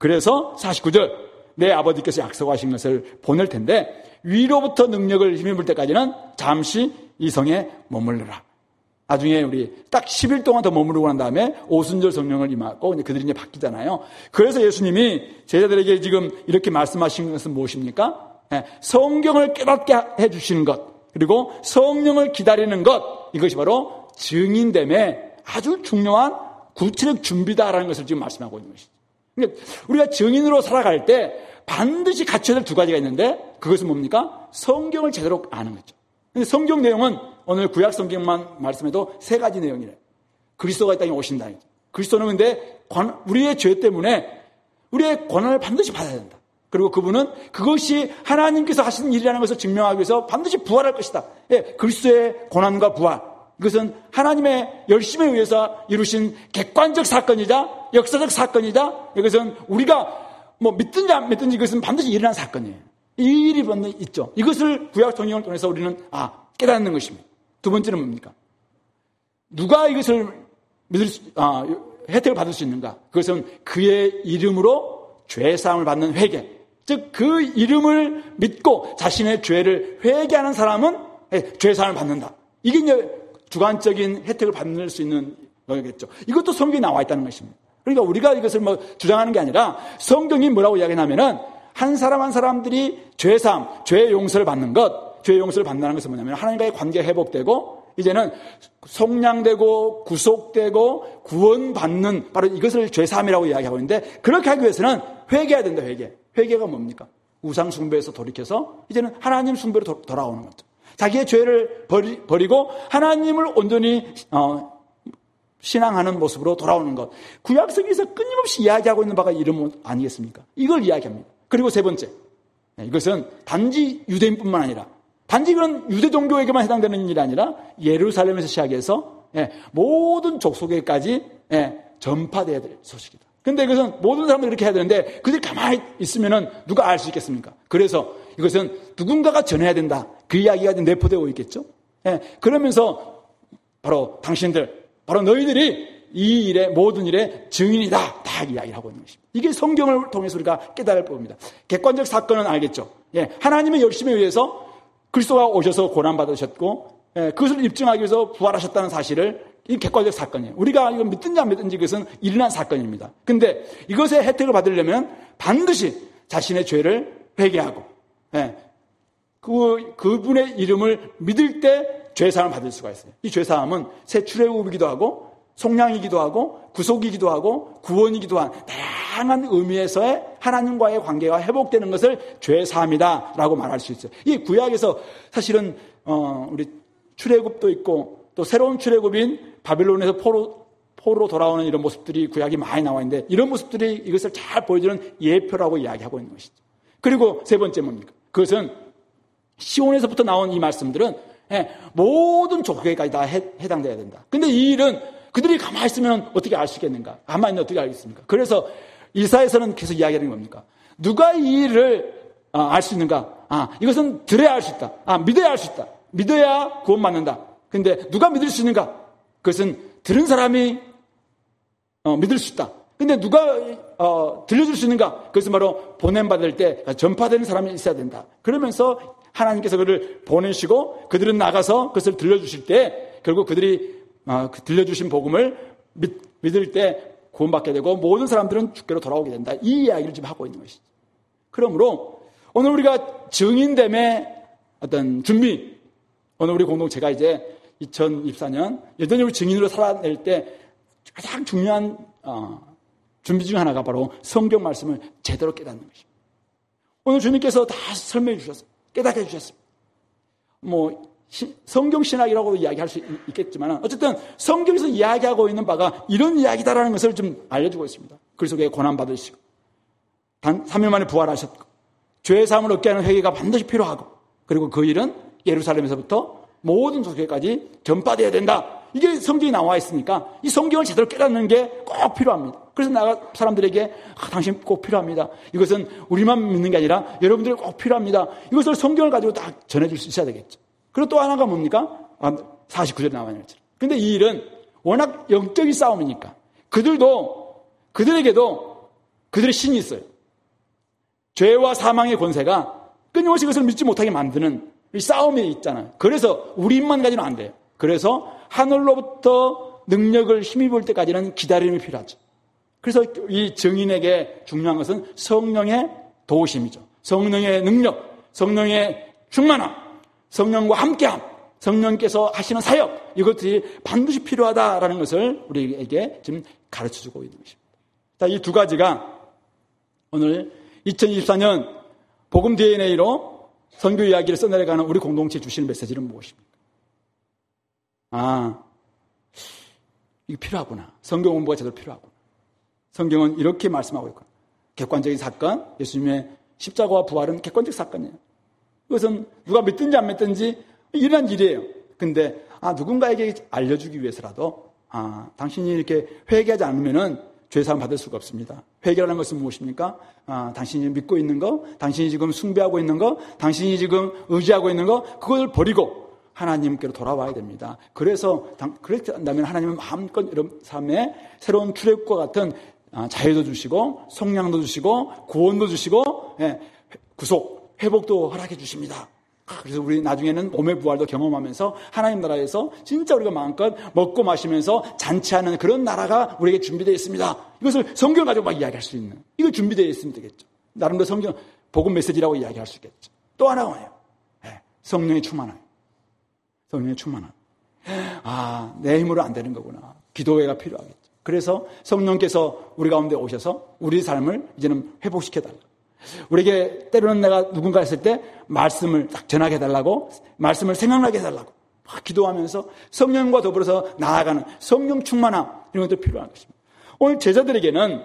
그래서 49절, 내 아버지께서 약속하신 것을 보낼 텐데 위로부터 능력을 힘입을 때까지는 잠시 이 성에 머물러라. 나중에 우리 딱 10일 동안 더 머무르고 난 다음에 오순절 성령을 임하고 그들이 이제 바뀌잖아요. 그래서 예수님이 제자들에게 지금 이렇게 말씀하신 것은 무엇입니까? 성경을 깨닫게 해주시는 것, 그리고 성령을 기다리는 것, 이것이 바로 증인됨의 아주 중요한 구체적 준비다라는 것을 지금 말씀하고 있는 것이죠. 그러니까 우리가 증인으로 살아갈 때 반드시 갖춰야 될 두 가지가 있는데 그것은 뭡니까? 성경을 제대로 아는 거죠. 근데 성경 내용은 오늘 구약 성경만 말씀해도 세 가지 내용이래요. 그리스도가 이 땅에 오신다. 그리스도는 근데 우리의 죄 때문에 우리의 고난을 반드시 받아야 된다. 그리고 그분은 그것이 하나님께서 하시는 일이라는 것을 증명하기 위해서 반드시 부활할 것이다. 예, 그리스도의 고난과 부활. 이것은 하나님의 열심에 의해서 이루신 객관적 사건이자 역사적 사건이자 이것은 우리가 믿든지 안 믿든지 이것은 반드시 일어난 사건이에요. 이 일이 있죠. 이것을 구약 성경을 통해서 우리는 깨닫는 것입니다. 두 번째는 뭡니까? 누가 이것을 혜택을 받을 수 있는가? 그것은 그의 이름으로 죄사함을 받는 회개. 즉 그 이름을 믿고 자신의 죄를 회개하는 사람은 죄사함을 받는다. 이게 이제 주관적인 혜택을 받을 수 있는 거겠죠. 이것도 성경에 나와 있다는 것입니다. 그러니까 우리가 이것을 주장하는 게 아니라 성경이 뭐라고 이야기하냐면은 한 사람 한 사람들이 죄사함, 죄의 용서를 받는 것, 죄의 용서를 받는다는 것은 뭐냐면 하나님과의 관계가 회복되고 이제는 속량되고 구속되고 구원받는 바로 이것을 죄사함이라고 이야기하고 있는데 그렇게 하기 위해서는 회개해야 된다. 회개가 뭡니까? 우상 숭배에서 돌이켜서 이제는 하나님 숭배로 돌아오는 거죠. 자기의 죄를 버리고 하나님을 온전히 신앙하는 모습으로 돌아오는 것. 구약성에서 끊임없이 이야기하고 있는 바가 이름 아니겠습니까? 이걸 이야기합니다. 그리고 세 번째, 이것은 단지 유대인뿐만 아니라 단지 그런 유대 종교에게만 해당되는 일이 아니라 예루살렘에서 시작해서 모든 족속에까지 전파되어야 될 소식이다. 그런데 이것은 모든 사람들이 이렇게 해야 되는데 그들이 가만히 있으면은 누가 알 수 있겠습니까? 그래서 이것은 누군가가 전해야 된다. 그 이야기가 내포되어 있겠죠. 그러면서 바로 당신들, 바로 너희들이 이 일의 모든 일의 증인이다. 다 이야기를 하고 있는 것입니다. 이게 성경을 통해서 우리가 깨달을 법입니다. 객관적 사건은 알겠죠. 하나님의 열심에 의해서 그리스도가 오셔서 고난받으셨고 그것을 입증하기 위해서 부활하셨다는 사실을 이 객관적 사건이에요. 우리가 이거 믿든지 안 믿든지 그것은 일어난 사건입니다. 근데 이것의 혜택을 받으려면 반드시 자신의 죄를 회개하고 그분의 이름을 믿을 때 죄사함을 받을 수가 있어요. 이 죄사함은 새 출애굽이기도 하고 속량이기도 하고 구속이기도 하고 구원이기도 한 다양한 의미에서의 하나님과의 관계가 회복되는 것을 죄사함이다라고 말할 수 있어요. 이 구약에서 사실은 우리 출애굽도 있고 또 새로운 출애굽인 바빌론에서 포로 돌아오는 이런 모습들이 구약이 많이 나와 있는데 이런 모습들이 이것을 잘 보여주는 예표라고 이야기하고 있는 것이죠. 그리고 세 번째 뭡니까? 그것은 시온에서부터 나온 이 말씀들은 모든 족속에까지 다 해당돼야 된다. 근데 이 일은 그들이 가만히 있으면 어떻게 알 수 있겠는가? 가만히 있는 어떻게 알겠습니까? 그래서 이사야서는 계속 이야기하는 겁니까? 누가 이 일을 알 수 있는가? 이것은 들어야 알 수 있다. 믿어야 알 수 있다. 믿어야 구원받는다. 근데 누가 믿을 수 있는가? 그것은 들은 사람이 믿을 수 있다. 근데 누가 들려줄 수 있는가? 그것은 바로 보냄받을 때 전파되는 사람이 있어야 된다. 그러면서 하나님께서 그를 보내시고 그들은 나가서 그것을 들려주실 때 결국 그들이 들려주신 복음을 믿을 때 구원받게 되고 모든 사람들은 주께로 돌아오게 된다. 이 이야기를 지금 하고 있는 것이죠. 그러므로 오늘 우리가 증인됨의 어떤 준비, 오늘 우리 공동체가 이제 2024년 여전히 우리 증인으로 살아낼 때 가장 중요한 준비 중 하나가 바로 성경 말씀을 제대로 깨닫는 것입니다. 오늘 주님께서 다 설명해 주셨어요. 깨닫게 해주셨습니다. 성경 신학이라고 이야기할 수 있겠지만 어쨌든 성경에서 이야기하고 있는 바가 이런 이야기다라는 것을 좀 알려주고 있습니다. 그리스도의 고난받으시고 3일 만에 부활하셨고 죄의 사함을 얻게 하는 회개가 반드시 필요하고 그리고 그 일은 예루살렘에서부터 모든 족속에까지 전파되어야 된다. 이게 성경이 나와 있으니까 이 성경을 제대로 깨닫는 게 꼭 필요합니다. 그래서 사람들에게 당신 꼭 필요합니다. 이것은 우리만 믿는 게 아니라 여러분들 꼭 필요합니다. 이것을 성경을 가지고 딱 전해줄 수 있어야 되겠죠. 그리고 또 하나가 뭡니까? 49절에 나와 있는 것처럼. 근데 이 일은 워낙 영적인 싸움이니까 그들에게도 그들의 신이 있어요. 죄와 사망의 권세가 끊임없이 그것을 믿지 못하게 만드는 이 싸움이 있잖아요. 그래서 우리 힘만 가지는 안 돼요. 그래서 하늘로부터 능력을 힘입을 때까지는 기다림이 필요하죠. 그래서 이 증인에게 중요한 것은 성령의 도우심이죠. 성령의 능력, 성령의 충만함, 성령과 함께함, 성령께서 하시는 사역, 이것들이 반드시 필요하다라는 것을 우리에게 지금 가르쳐주고 있는 것입니다. 자, 이 두 가지가 오늘 2024년 복음 DNA로 선교 이야기를 써내려가는 우리 공동체에 주시는 메시지는 무엇입니까? 이게 필요하구나. 성경 공부가 제대로 필요하구나. 성경은 이렇게 말씀하고 있구나. 객관적인 사건, 예수님의 십자가와 부활은 객관적 사건이에요. 이것은 누가 믿든지 안 믿든지 일어난 일이에요. 근데 누군가에게 알려주기 위해서라도 당신이 이렇게 회개하지 않으면은 죄사함 받을 수가 없습니다. 회개라는 것은 무엇입니까? 당신이 믿고 있는 거, 당신이 지금 숭배하고 있는 거, 당신이 지금 의지하고 있는 거, 그걸 버리고 하나님께로 돌아와야 됩니다. 그래서 그렇게 한다면 하나님은 마음껏 이런 삶에 새로운 출애굽과 같은 자유도 주시고 속량도 주시고 구원도 주시고 구속, 회복도 허락해 주십니다. 그래서 우리 나중에는 몸의 부활도 경험하면서 하나님 나라에서 진짜 우리가 마음껏 먹고 마시면서 잔치하는 그런 나라가 우리에게 준비되어 있습니다. 이것을 성경을 가지고 막 이야기할 수 있는, 이걸 준비되어 있으면 되겠죠. 나름대로 성경 복음 메시지라고 이야기할 수 있겠죠. 또 하나가 뭐예요? 성령의 충만함. 성령의 충만함. 내 힘으로 안 되는 거구나. 기도회가 필요하겠죠. 그래서 성령께서 우리 가운데 오셔서 우리 삶을 이제는 회복시켜달라. 우리에게 때로는 내가 누군가 했을 때 말씀을 딱 전하게 해달라고, 말씀을 생각나게 해달라고 막 기도하면서 성령과 더불어서 나아가는 성령 충만함, 이런 것도 필요한 것입니다. 오늘 제자들에게는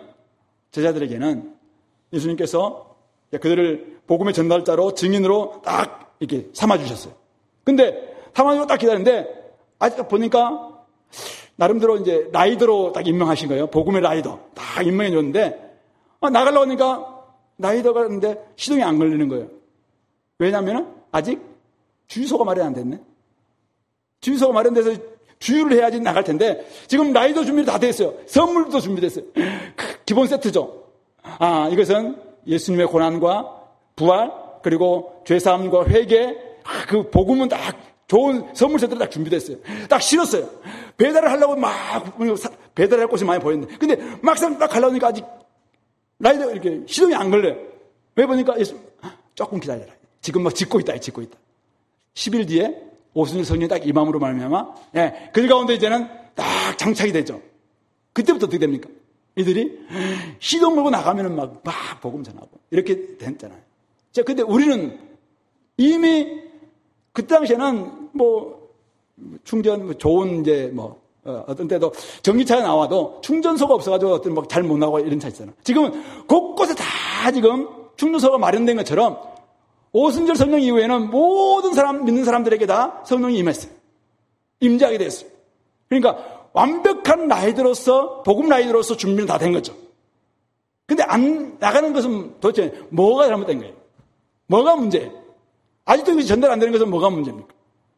예수님께서 그들을 복음의 전달자로 증인으로 딱 이렇게 삼아주셨어요. 근데 삼아주고 딱 기다리는데 아직 보니까 나름대로 이제 라이더로 딱 임명하신 거예요. 복음의 라이더 딱 임명해 줬는데 나가려고 하니까 라이더가 있는데 시동이 안 걸리는 거예요. 왜냐하면 아직 주유소가 마련 안 됐네. 주유소가 마련돼서 주유를 해야지 나갈 텐데 지금 라이더 준비 다 됐어요. 선물도 준비됐어요. 기본 세트죠. 이것은 예수님의 고난과 부활, 그리고 죄사함과 회개, 그 복음은 딱 좋은 선물 세트를 딱 준비됐어요. 딱 실었어요. 배달을 하려고 막 배달할 곳이 많이 보였는데 근데 막상 딱 가려고 하니까 아직 라이더 이렇게 시동이 안 걸려요. 왜 보니까 예수 조금 기다려라. 지금 막 짓고 있다. 10일 뒤에 오순절 성령이 딱 이 마음으로 말미암아 그 가운데 이제는 딱 장착이 되죠. 그때부터 어떻게 됩니까? 이들이 시동 걸고 나가면은 막 복음 전하고 이렇게 됐잖아요. 자, 근데 우리는 이미 그 당시에는 충전 좋은 이제 어떤 때도 전기차가 나와도 충전소가 없어가지고 어떤 잘 못 나가고 이런 차 있잖아. 지금 곳곳에 다 지금 충전소가 마련된 것처럼 오순절 성령 이후에는 모든 믿는 사람들에게 다 성령이 임했어요. 임재하게 됐어요. 그러니까 완벽한 라이더로서, 복음 라이더로서 준비는 다 된 거죠. 근데 안 나가는 것은 도대체 뭐가 잘못된 거예요? 뭐가 문제예요? 아직도 이것이 전달 안 되는 것은 뭐가 문제입니까?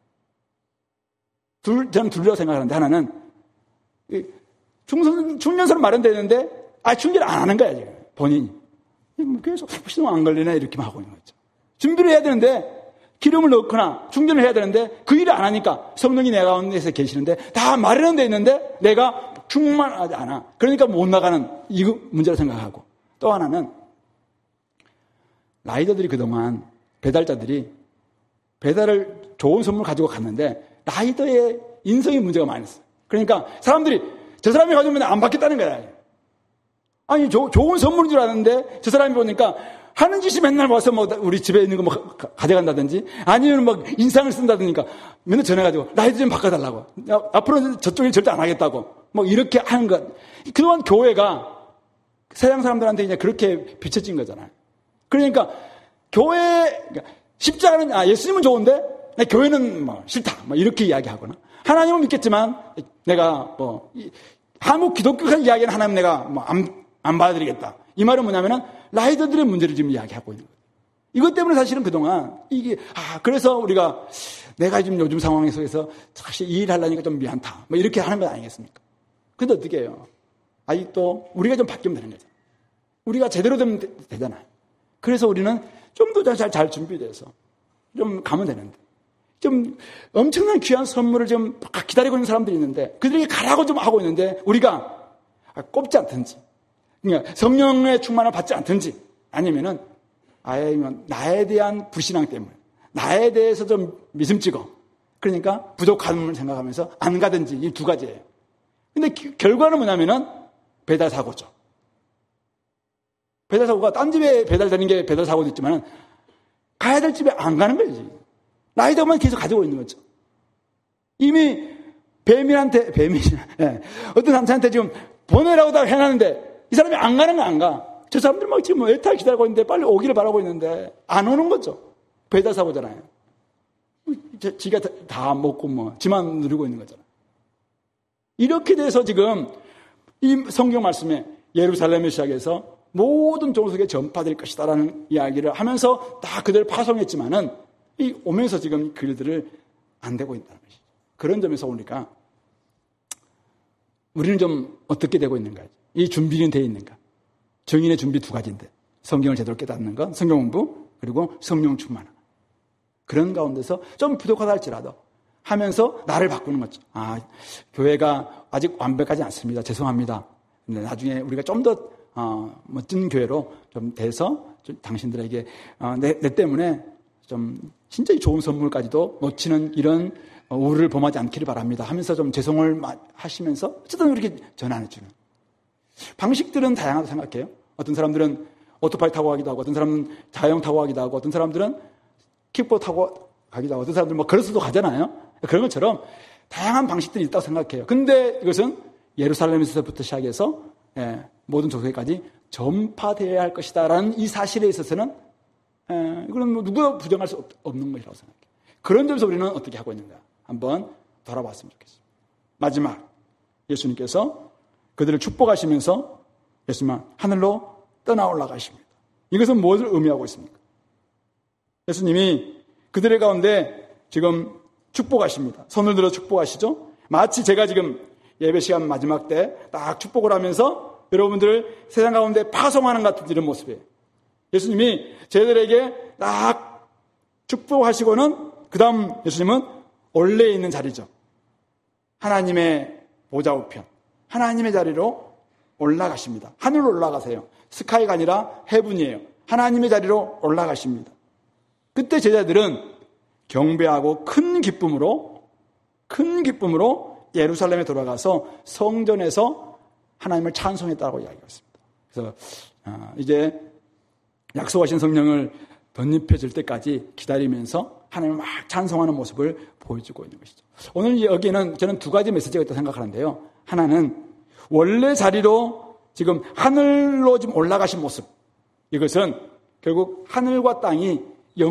저는 둘이라고 생각하는데, 하나는 충전소는 마련되는데 충전 안 하는 거야 지금 본인이. 계속 시동 안 걸리네 이렇게만 하고 있는 거죠. 준비를 해야 되는데 기름을 넣거나 충전을 해야 되는데 그 일을 안 하니까 성령이 내 가운데서 계시는데 다 마련은 돼 있는데 내가 충만하지 않아. 그러니까 못 나가는 이 문제로 생각하고, 또 하나는 라이더들이 그동안 배달자들이 배달을 좋은 선물 가지고 갔는데 라이더의 인성이 문제가 많이 있어요. 그러니까 사람들이 저 사람이 가져오면 안 받겠다는 거야. 아니 좋은 선물인 줄 아는데 저 사람이 보니까 하는 짓이 맨날 와서 우리 집에 있는 거 가져간다든지 아니면 인상을 쓴다든가 맨날 전해가지고 라이더 좀 바꿔달라고, 앞으로는 저쪽에 절대 안 하겠다고 이렇게 하는 것. 그동안 교회가 세상 사람들한테 이제 그렇게 비춰진 거잖아요. 그러니까 십자가는 예수님은 좋은데 교회는 싫다 이렇게 이야기하거나, 하나님은 믿겠지만 내가 한국 기독교한 이야기는 하나님 내가 안 받아들이겠다. 이 말은 뭐냐면은 라이더들의 문제를 지금 이야기하고 있는 거예요. 이것 때문에 사실은 그동안 그래서 우리가 내가 지금 요즘 상황 속에서 사실 이 일 하려니까 좀 미안하다 이렇게 하는 거 아니겠습니까? 근데 어떻게 해요? 아직도 우리가 좀 바뀌면 되는 거죠. 우리가 제대로 되면 되잖아요. 그래서 우리는 좀 더 잘 준비돼서 좀 가면 되는데, 좀 엄청난 귀한 선물을 좀 기다리고 있는 사람들이 있는데, 그들에게 가라고 좀 하고 있는데, 우리가 꼽지 않든지, 그러니까 성령의 충만을 받지 않든지, 아니면은 아예 나에 대한 불신앙 때문에, 나에 대해서 좀 미심쩍어, 그러니까 부족함을 생각하면서 안 가든지, 이 두 가지예요. 근데 결과는 뭐냐면은 배달사고죠. 배달사고가 딴 집에 배달되는 게 배달사고도 있지만 가야 될 집에 안 가는 거지. 나이 들면 계속 가지고 있는 거죠. 이미 어떤 남자한테 지금 보내라고 다 해놨는데 이 사람이 안 가는 거 안 가. 저 사람들 막 지금 애타게 기다리고 있는데 빨리 오기를 바라고 있는데 안 오는 거죠. 배달사고잖아요. 지가 다 먹고 지만 누리고 있는 거잖아요. 이렇게 돼서 지금 이 성경 말씀에 예루살렘을 시작해서 모든 종속에 전파될 것이다라는 이야기를 하면서 다 그들을 파송했지만은 이 오면서 지금 그 일들을 안 되고 있다는 것이죠. 그런 점에서 보니까 우리는 좀 어떻게 되고 있는가? 이 준비는 되어 있는가? 증인의 준비 두 가지인데 성경을 제대로 깨닫는 것, 성경 공부, 그리고 성령 충만. 그런 가운데서 좀 부족하다 할지라도 하면서 나를 바꾸는 거죠. 교회가 아직 완벽하지 않습니다. 죄송합니다. 근데 나중에 우리가 좀 더 멋진 교회로 좀 돼서 좀 당신들에게 내 때문에 좀 진짜 좋은 선물까지도 놓치는 이런 우를 범하지 않기를 바랍니다 하면서 좀 죄송을 하시면서 어쨌든 이렇게 전환해주는 방식들은 다양하다고 생각해요. 어떤 사람들은 오토바이 타고 가기도 하고, 어떤 사람은 자영 타고 가기도 하고, 어떤 사람들은 킥보드 타고 가기도 하고, 어떤 사람들은 걸어서도 가잖아요. 그런 것처럼 다양한 방식들이 있다고 생각해요. 근데 이것은 예루살렘에서부터 시작해서 모든 족속에까지 전파되어야 할 것이다라는 이 사실에 있어서는 이거는 누구도 부정할 수 없는 것이라고 생각해요. 그런 점에서 우리는 어떻게 하고 있는가 한번 돌아봤으면 좋겠습니다. 마지막 예수님께서 그들을 축복하시면서 예수님은 하늘로 떠나 올라가십니다. 이것은 무엇을 의미하고 있습니까? 예수님이 그들의 가운데 지금 축복하십니다. 손을 들어 축복하시죠. 마치 제가 지금 예배 시간 마지막 때 딱 축복을 하면서 여러분들을 세상 가운데 파송하는 같은 이런 모습이에요. 예수님이 저희들에게 딱 축복하시고는 그 다음 예수님은 원래 있는 자리죠. 하나님의 보좌 우편, 하나님의 자리로 올라가십니다. 하늘로 올라가세요. 스카이가 아니라 헤븐이에요. 하나님의 자리로 올라가십니다. 그때 제자들은 경배하고 큰 기쁨으로 예루살렘에 돌아가서 성전에서 하나님을 찬송했다고 이야기했습니다. 그래서 이제 약속하신 성령을 덧입혀질 때까지 기다리면서 하나님을 막 찬송하는 모습을 보여주고 있는 것이죠. 오늘 여기에는 저는 두 가지 메시지가 있다고 생각하는데요. 하나는 원래 자리로 지금 하늘로 지금 올라가신 모습. 이것은 결국 하늘과 땅이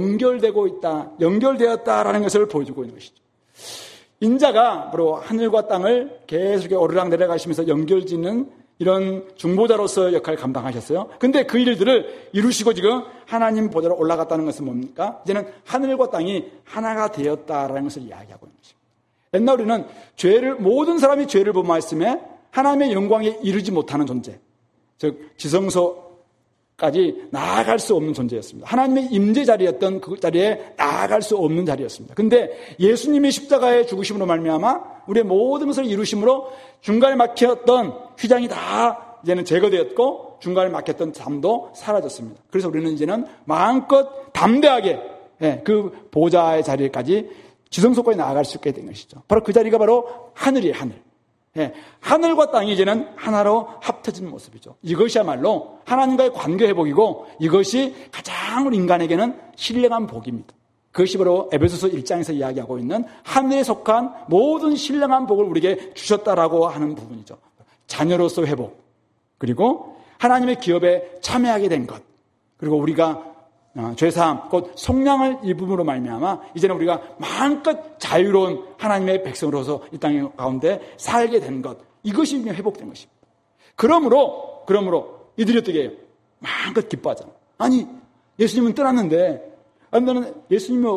연결되었다라는 것을 보여주고 있는 것이죠. 인자가 바로 하늘과 땅을 계속 오르락 내려가시면서 연결짓는 이런 중보자로서 역할을 감당하셨어요. 근데 그 일들을 이루시고 지금 하나님 보좌로 올라갔다는 것은 뭡니까? 이제는 하늘과 땅이 하나가 되었다라는 것을 이야기하고 있는 것입니다. 옛날 우리는 모든 사람이 죄를 범하였음에 하나님의 영광에 이르지 못하는 존재, 즉 지성소까지 나아갈 수 없는 존재였습니다. 하나님의 임재 자리였던 그 자리에 나아갈 수 없는 자리였습니다. 근데 예수님의 십자가의 죽으심으로 말미암아 우리의 모든 것을 이루심으로 중간에 막혔던 휘장이 다 이제는 제거되었고 중간에 막혔던 잠도 사라졌습니다. 그래서 우리는 이제는 마음껏 담대하게 그 보좌의 자리까지 지성소까지 나아갈 수 있게 된 것이죠. 바로 그 자리가 바로 하늘이에요. 하늘. 하늘과 땅이 이제는 하나로 합쳐진 모습이죠. 이것이야말로 하나님과의 관계 회복이고 이것이 가장 우리 인간에게는 신령한 복입니다. 그것이 바로 에베소서 1장에서 이야기하고 있는 하늘에 속한 모든 신령한 복을 우리에게 주셨다라고 하는 부분이죠. 자녀로서 회복, 그리고 하나님의 기업에 참여하게 된 것, 그리고 우리가 죄사함, 곧 속량을 입음으로 말미암아 이제는 우리가 마음껏 자유로운 하나님의 백성으로서 이 땅 가운데 살게 된 것, 이것이 회복된 것입니다. 그러므로 이들이 어떻게 해요? 마음껏 기뻐하잖아. 아니 예수님은 떠났는데 나는 예수님이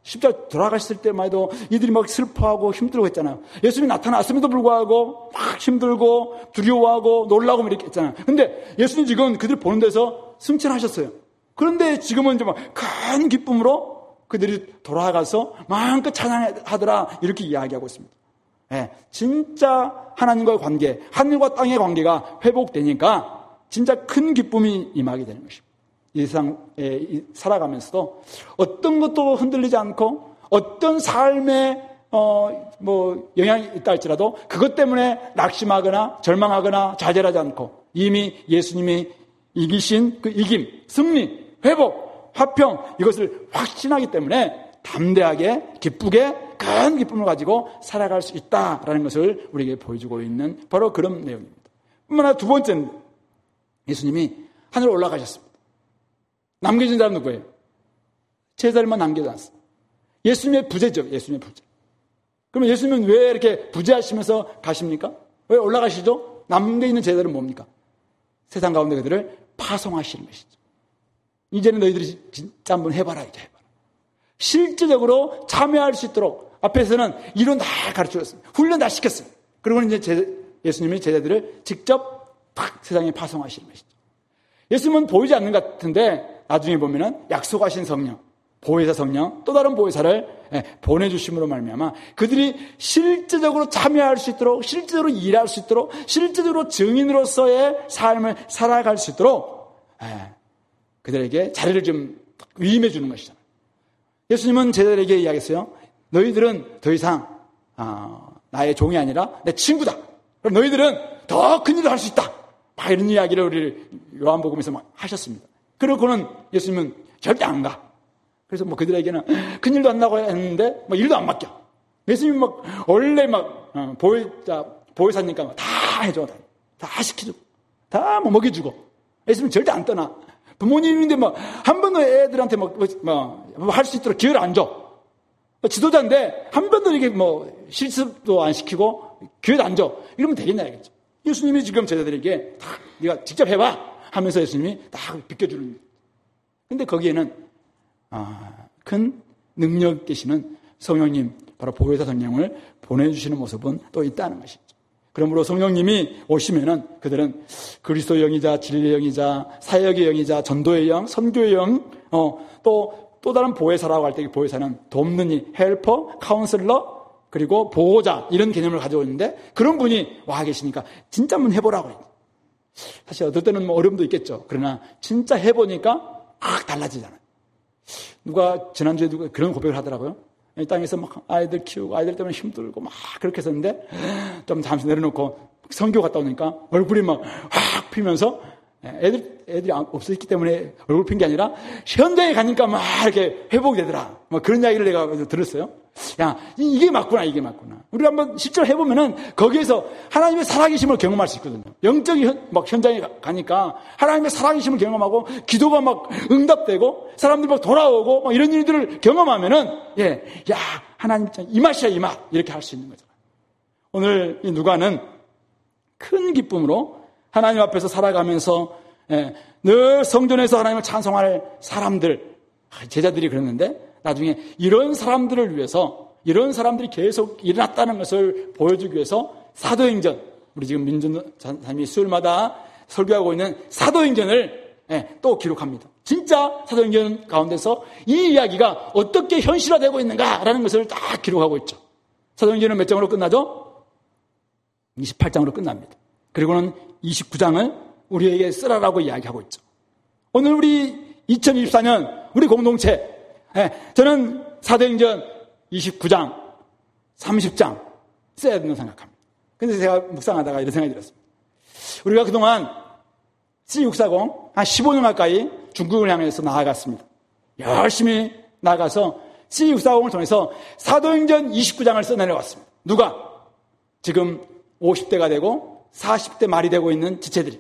십자가 돌아가셨을 때만 해도 이들이 막 슬퍼하고 힘들고 했잖아요. 예수님이 나타났음에도 불구하고 막 힘들고 두려워하고 놀라고 이렇게 했잖아요. 근데 예수님 지금 그들 보는 데서 승천하셨어요. 그런데 지금은 좀 큰 기쁨으로 그들이 돌아가서 마음껏 찬양하더라 이렇게 이야기하고 있습니다. 네, 진짜 하나님과의 관계, 하늘과 땅의 관계가 회복되니까 진짜 큰 기쁨이 임하게 되는 것입니다. 이 세상에 살아가면서도 어떤 것도 흔들리지 않고 어떤 삶에 영향이 있다 할지라도 그것 때문에 낙심하거나 절망하거나 좌절하지 않고 이미 예수님이 이기신 그 이김, 승리, 회복, 화평 이것을 확신하기 때문에 담대하게 기쁘게 큰 기쁨을 가지고 살아갈 수 있다라는 것을 우리에게 보여주고 있는 바로 그런 내용입니다. 뿐만 아니라 두 번째는 예수님이 하늘로 올라가셨습니다. 남겨진 사람은 누구예요? 제자들만 남겨져 않습니다. 예수님의 부재죠. 예수님의 부재. 그러면 예수님은 왜 이렇게 부재하시면서 가십니까? 왜 올라가시죠? 남겨있는 제자들은 뭡니까? 세상 가운데 그들을 파송하시는 것이죠. 이제는 너희들이 진짜 한번 해봐라. 이제 해봐라. 실제적으로 참여할 수 있도록 앞에서는 이론 다 가르쳐줬습니다. 훈련 다 시켰습니다. 그리고 이제 예수님이 제자들을 직접 세상에 파송하시는 것이죠. 예수님은 보이지 않는 것 같은데 나중에 보면은 약속하신 성령, 보혜사 성령, 또 다른 보혜사를 보내주심으로 말미암아 그들이 실제적으로 참여할 수 있도록, 실제적으로 일할 수 있도록, 실제적으로 증인으로서의 삶을 살아갈 수 있도록 그들에게 자리를 좀 위임해 주는 것이잖아요. 예수님은 제자들에게 이야기했어요. 너희들은 더 이상 나의 종이 아니라 내 친구다. 그럼 너희들은 더 큰 일을 할 수 있다. 막 이런 이야기를 우리 요한복음에서 막 하셨습니다. 그러고는 예수님은 절대 안 가. 그래서 그들에게는 큰일도 안 나고 했는데 일도 안 맡겨. 예수님은 원래 보혜사니까 다 해줘. 다 시켜주고. 다 먹여주고. 예수님은 절대 안 떠나. 부모님인데 한 번도 애들한테 할 수 있도록 기회를 안 줘. 지도자인데 한 번도 이렇게 실습도 안 시키고 기회도 안 줘. 이러면 되겠냐 이겠죠. 예수님이 지금 제자들에게 네가 직접 해봐 하면서 예수님이 딱 비켜주는 거예요. 근데 거기에는 큰 능력 되시는 성령님, 바로 보혜사 성령을 보내주시는 모습은 또 있다는 것이죠. 그러므로 성령님이 오시면은 그들은 그리스도의 영이자 진리의 영이자 사역의 영이자 전도의 영, 선교의 영, 또 다른 보혜사라고 할 때 보혜사는 돕는 이, 헬퍼, 카운슬러, 그리고 보호자 이런 개념을 가지고 있는데 그런 분이 와 계시니까 진짜 한번 해보라고 해요. 사실 어떨 때는 어려움도 있겠죠. 그러나 진짜 해보니까 달라지잖아요. 누가 지난주에 그런 고백을 하더라고요. 이 땅에서 아이들 키우고 아이들 때문에 힘들고 그렇게 했었는데 좀 잠시 내려놓고 선교 갔다 오니까 얼굴이 확 피면서 애들이 없었기 때문에 얼굴 핀 게 아니라 현장에 가니까 이렇게 회복이 되더라. 그런 이야기를 내가 들었어요. 야, 이게 맞구나. 우리가 한번 실제로 해보면은 거기에서 하나님의 살아계심을 경험할 수 있거든요. 영적인 현장에 가니까 하나님의 살아계심을 경험하고 기도가 응답되고 사람들이 돌아오고 이런 일들을 경험하면은 야, 하나님 이맛이야 이맛 이렇게 할 수 있는 거죠. 오늘 이 누가는 큰 기쁨으로 하나님 앞에서 살아가면서 늘 성전에서 하나님을 찬송할 사람들, 제자들이 그랬는데 나중에 이런 사람들을 위해서 이런 사람들이 계속 일어났다는 것을 보여주기 위해서 사도행전, 우리 지금 민준사님이 수요일마다 설교하고 있는 사도행전을 또 기록합니다. 진짜 사도행전 가운데서 이 이야기가 어떻게 현실화되고 있는가라는 것을 딱 기록하고 있죠. 사도행전은 몇 장으로 끝나죠? 28장으로 끝납니다. 그리고는 29장을 우리에게 쓰라라고 이야기하고 있죠. 오늘 우리 2024년 우리 공동체 저는 사도행전 29장, 30장 써야 된다고 생각합니다. 근데 제가 묵상하다가 이런 생각이 들었습니다. 우리가 그동안 C640 한 15년 가까이 중국을 향해서 나아갔습니다. 열심히 나아가서 C640을 통해서 사도행전 29장을 써내려왔습니다. 누가? 지금 50대가 되고 40대 말이 되고 있는 지체들이.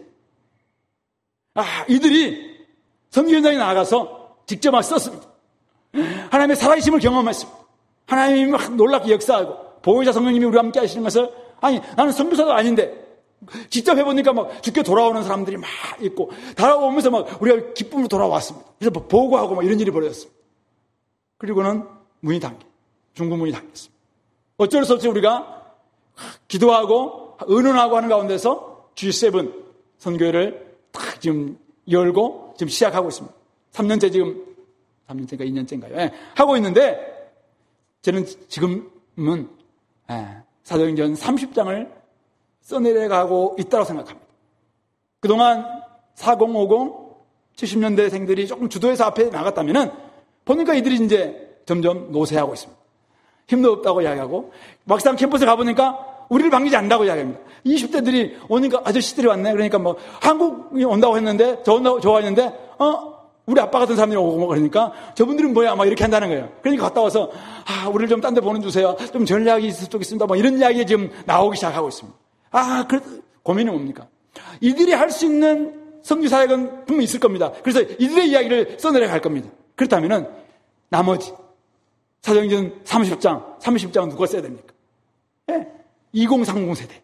이들이 선교 현장에 나아가서 직접 썼습니다. 하나님의 살아계심을 경험했습니다. 하나님이 놀랍게 역사하고 보혜사 성령님이 우리와 함께 하시는 것을 나는 선교사도 아닌데 직접 해보니까 죽게 돌아오는 사람들이 있고 돌아오면서 우리가 기쁨으로 돌아왔습니다. 그래서 보고하고 이런 일이 벌어졌습니다. 그리고는 문이 중국 문이 닫혔습니다. 어쩔 수 없이 우리가 기도하고 의논하고 하는 가운데서 G7 선교회를 딱 지금 열고 지금 시작하고 있습니다. 3년째인가 2년째인가요? 예, 하고 있는데 저는 지금은 사도행전 30장을 써내려가고 있다고 생각합니다. 그동안 4050, 70년대생들이 조금 주도해서 앞에 나갔다면은 보니까 이들이 이제 점점 노쇠하고 있습니다. 힘도 없다고 이야기하고 막상 캠퍼스에 가보니까 우리를 반기지 않는다고 이야기합니다. 20대들이 오니까 아저씨들이 왔네. 그러니까 뭐 한국이 온다고 했는데 좋아했는데 우리 아빠 같은 사람들이 오고 그러니까 저분들은 뭐야 막 이렇게 한다는 거예요. 그러니까 갔다 와서 우리를 좀 딴 데 보내주세요. 좀 전략이 있을 수도 있습니다. 뭐 이런 이야기 지금 나오기 시작하고 있습니다. 고민이 뭡니까? 이들이 할 수 있는 선교 사역은 분명히 있을 겁니다. 그래서 이들의 이야기를 써내려 갈 겁니다. 그렇다면은 나머지 사도행전 30장은 누가 써야 됩니까? 2030 세대.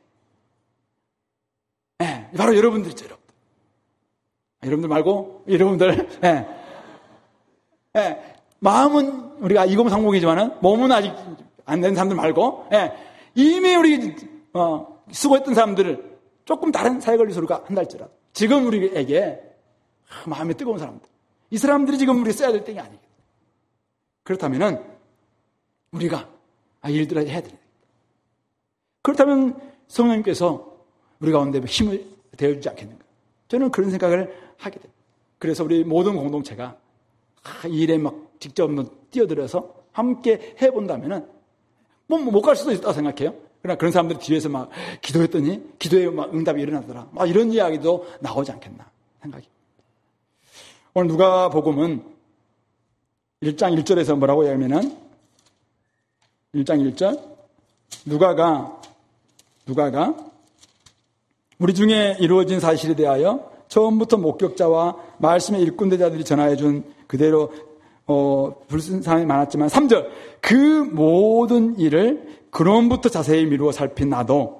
바로 여러분들이죠, 여러분들. 여러분들 말고, 여러분들, 마음은 우리가 2030이지만은 몸은 아직 안 된 사람들 말고, 이미 우리, 수고했던 사람들을 조금 다른 사역을 위해서 우리가 한달지라도 지금 우리에게 마음에 뜨거운 사람들. 이 사람들이 지금 우리 써야 될 때가 아니겠다. 그렇다면은 우리가 이 일들을 해야 됩니다. 그렇다면 성령님께서 우리 가운데 힘을 대어주지 않겠는가? 저는 그런 생각을 하게 됩니다. 그래서 우리 모든 공동체가 이 일에 막 직접 뛰어들어서 함께 해본다면은 못 갈 수도 있다고 생각해요. 그러나 그런 사람들이 뒤에서 막 기도했더니 기도에 막 응답이 일어나더라. 막 이런 이야기도 나오지 않겠나 생각이. 오늘 누가복음은 1장 1절에서 뭐라고 이야기하면은 1장 1절 누가가 우리 중에 이루어진 사실에 대하여 처음부터 목격자와 말씀의 일꾼대자들이 전하여준 그대로 불순 사람이 많았지만 3절 그 모든 일을 근원부터 자세히 미루어 살핀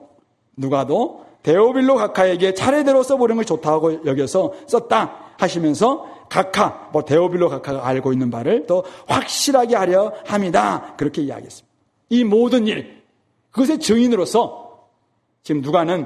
누가도 데오빌로 각하에게 차례대로 써보는 걸 좋다고 여겨서 썼다 하시면서 데오빌로 각하가 알고 있는 바를 더 확실하게 하려 함이다. 그렇게 이야기했습니다. 이 모든 일, 그것의 증인으로서 지금 누가는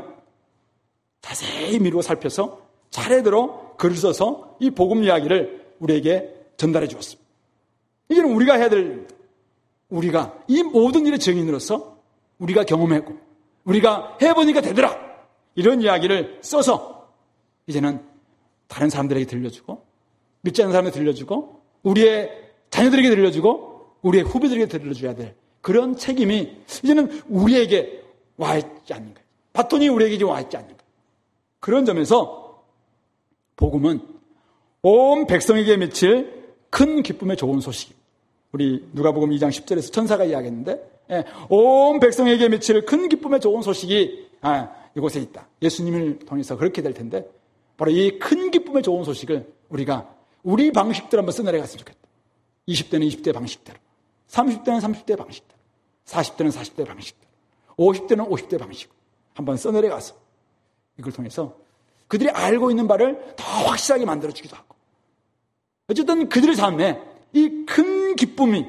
자세히 미루어 살펴서 차례대로 글을 써서 이 복음 이야기를 우리에게 전달해 주었습니다. 이게는 우리가 해야 될, 우리가 이 모든 일의 증인으로서 우리가 경험했고 우리가 해보니까 되더라. 이런 이야기를 써서 이제는 다른 사람들에게 들려주고 믿지 않는 사람에게 들려주고 우리의 자녀들에게 들려주고 우리의 후배들에게 들려줘야 될 그런 책임이 이제는 우리에게 와 있지 않는가. 바톤이 우리에게 지금 와 있지 않는가. 그런 점에서 복음은 온 백성에게 미칠 큰 기쁨의 좋은 소식입니다. 우리 누가복음 2장 10절에서 천사가 이야기했는데 온 백성에게 미칠 큰 기쁨의 좋은 소식이 이곳에 있다. 예수님을 통해서 그렇게 될 텐데 바로 이 큰 기쁨의 좋은 소식을 우리가 우리 방식대로 한번 써내려갔으면 좋겠다. 20대는 20대 방식대로, 30대는 30대 방식대로, 40대는 40대 방식대로, 50대는 50대 방식으로 한번 써내려가서 이걸 통해서 그들이 알고 있는 바를 더 확실하게 만들어주기도 하고 어쨌든 그들의 삶에 이 큰 기쁨의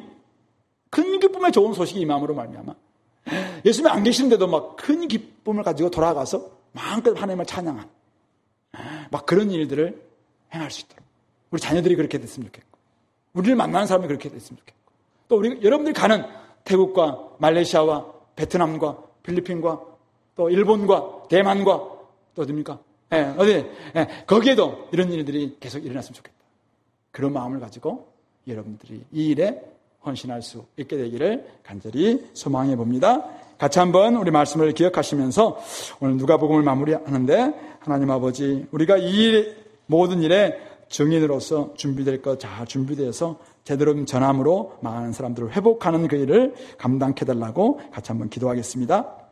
좋은 소식이 이 마음으로 말미암아 예수님이 안 계시는데도 막 큰 기쁨을 가지고 돌아가서 마음껏 하나님을 찬양하는 막 그런 일들을 행할 수 있도록 우리 자녀들이 그렇게 됐으면 좋겠고 우리를 만나는 사람이 그렇게 됐으면 좋겠고 또 여러분들이 가는 태국과 말레이시아와 베트남과 필리핀과 또 일본과 대만과 또 어디입니까? 거기에도 이런 일들이 계속 일어났으면 좋겠다. 그런 마음을 가지고 여러분들이 이 일에 헌신할 수 있게 되기를 간절히 소망해 봅니다. 같이 한번 우리 말씀을 기억하시면서 오늘 누가복음을 마무리하는데 하나님 아버지 우리가 이 모든 일에 증인으로서 준비될 것 잘 준비되어서 제대로 전함으로 많은 사람들을 회복하는 그 일을 감당해 달라고 같이 한번 기도하겠습니다.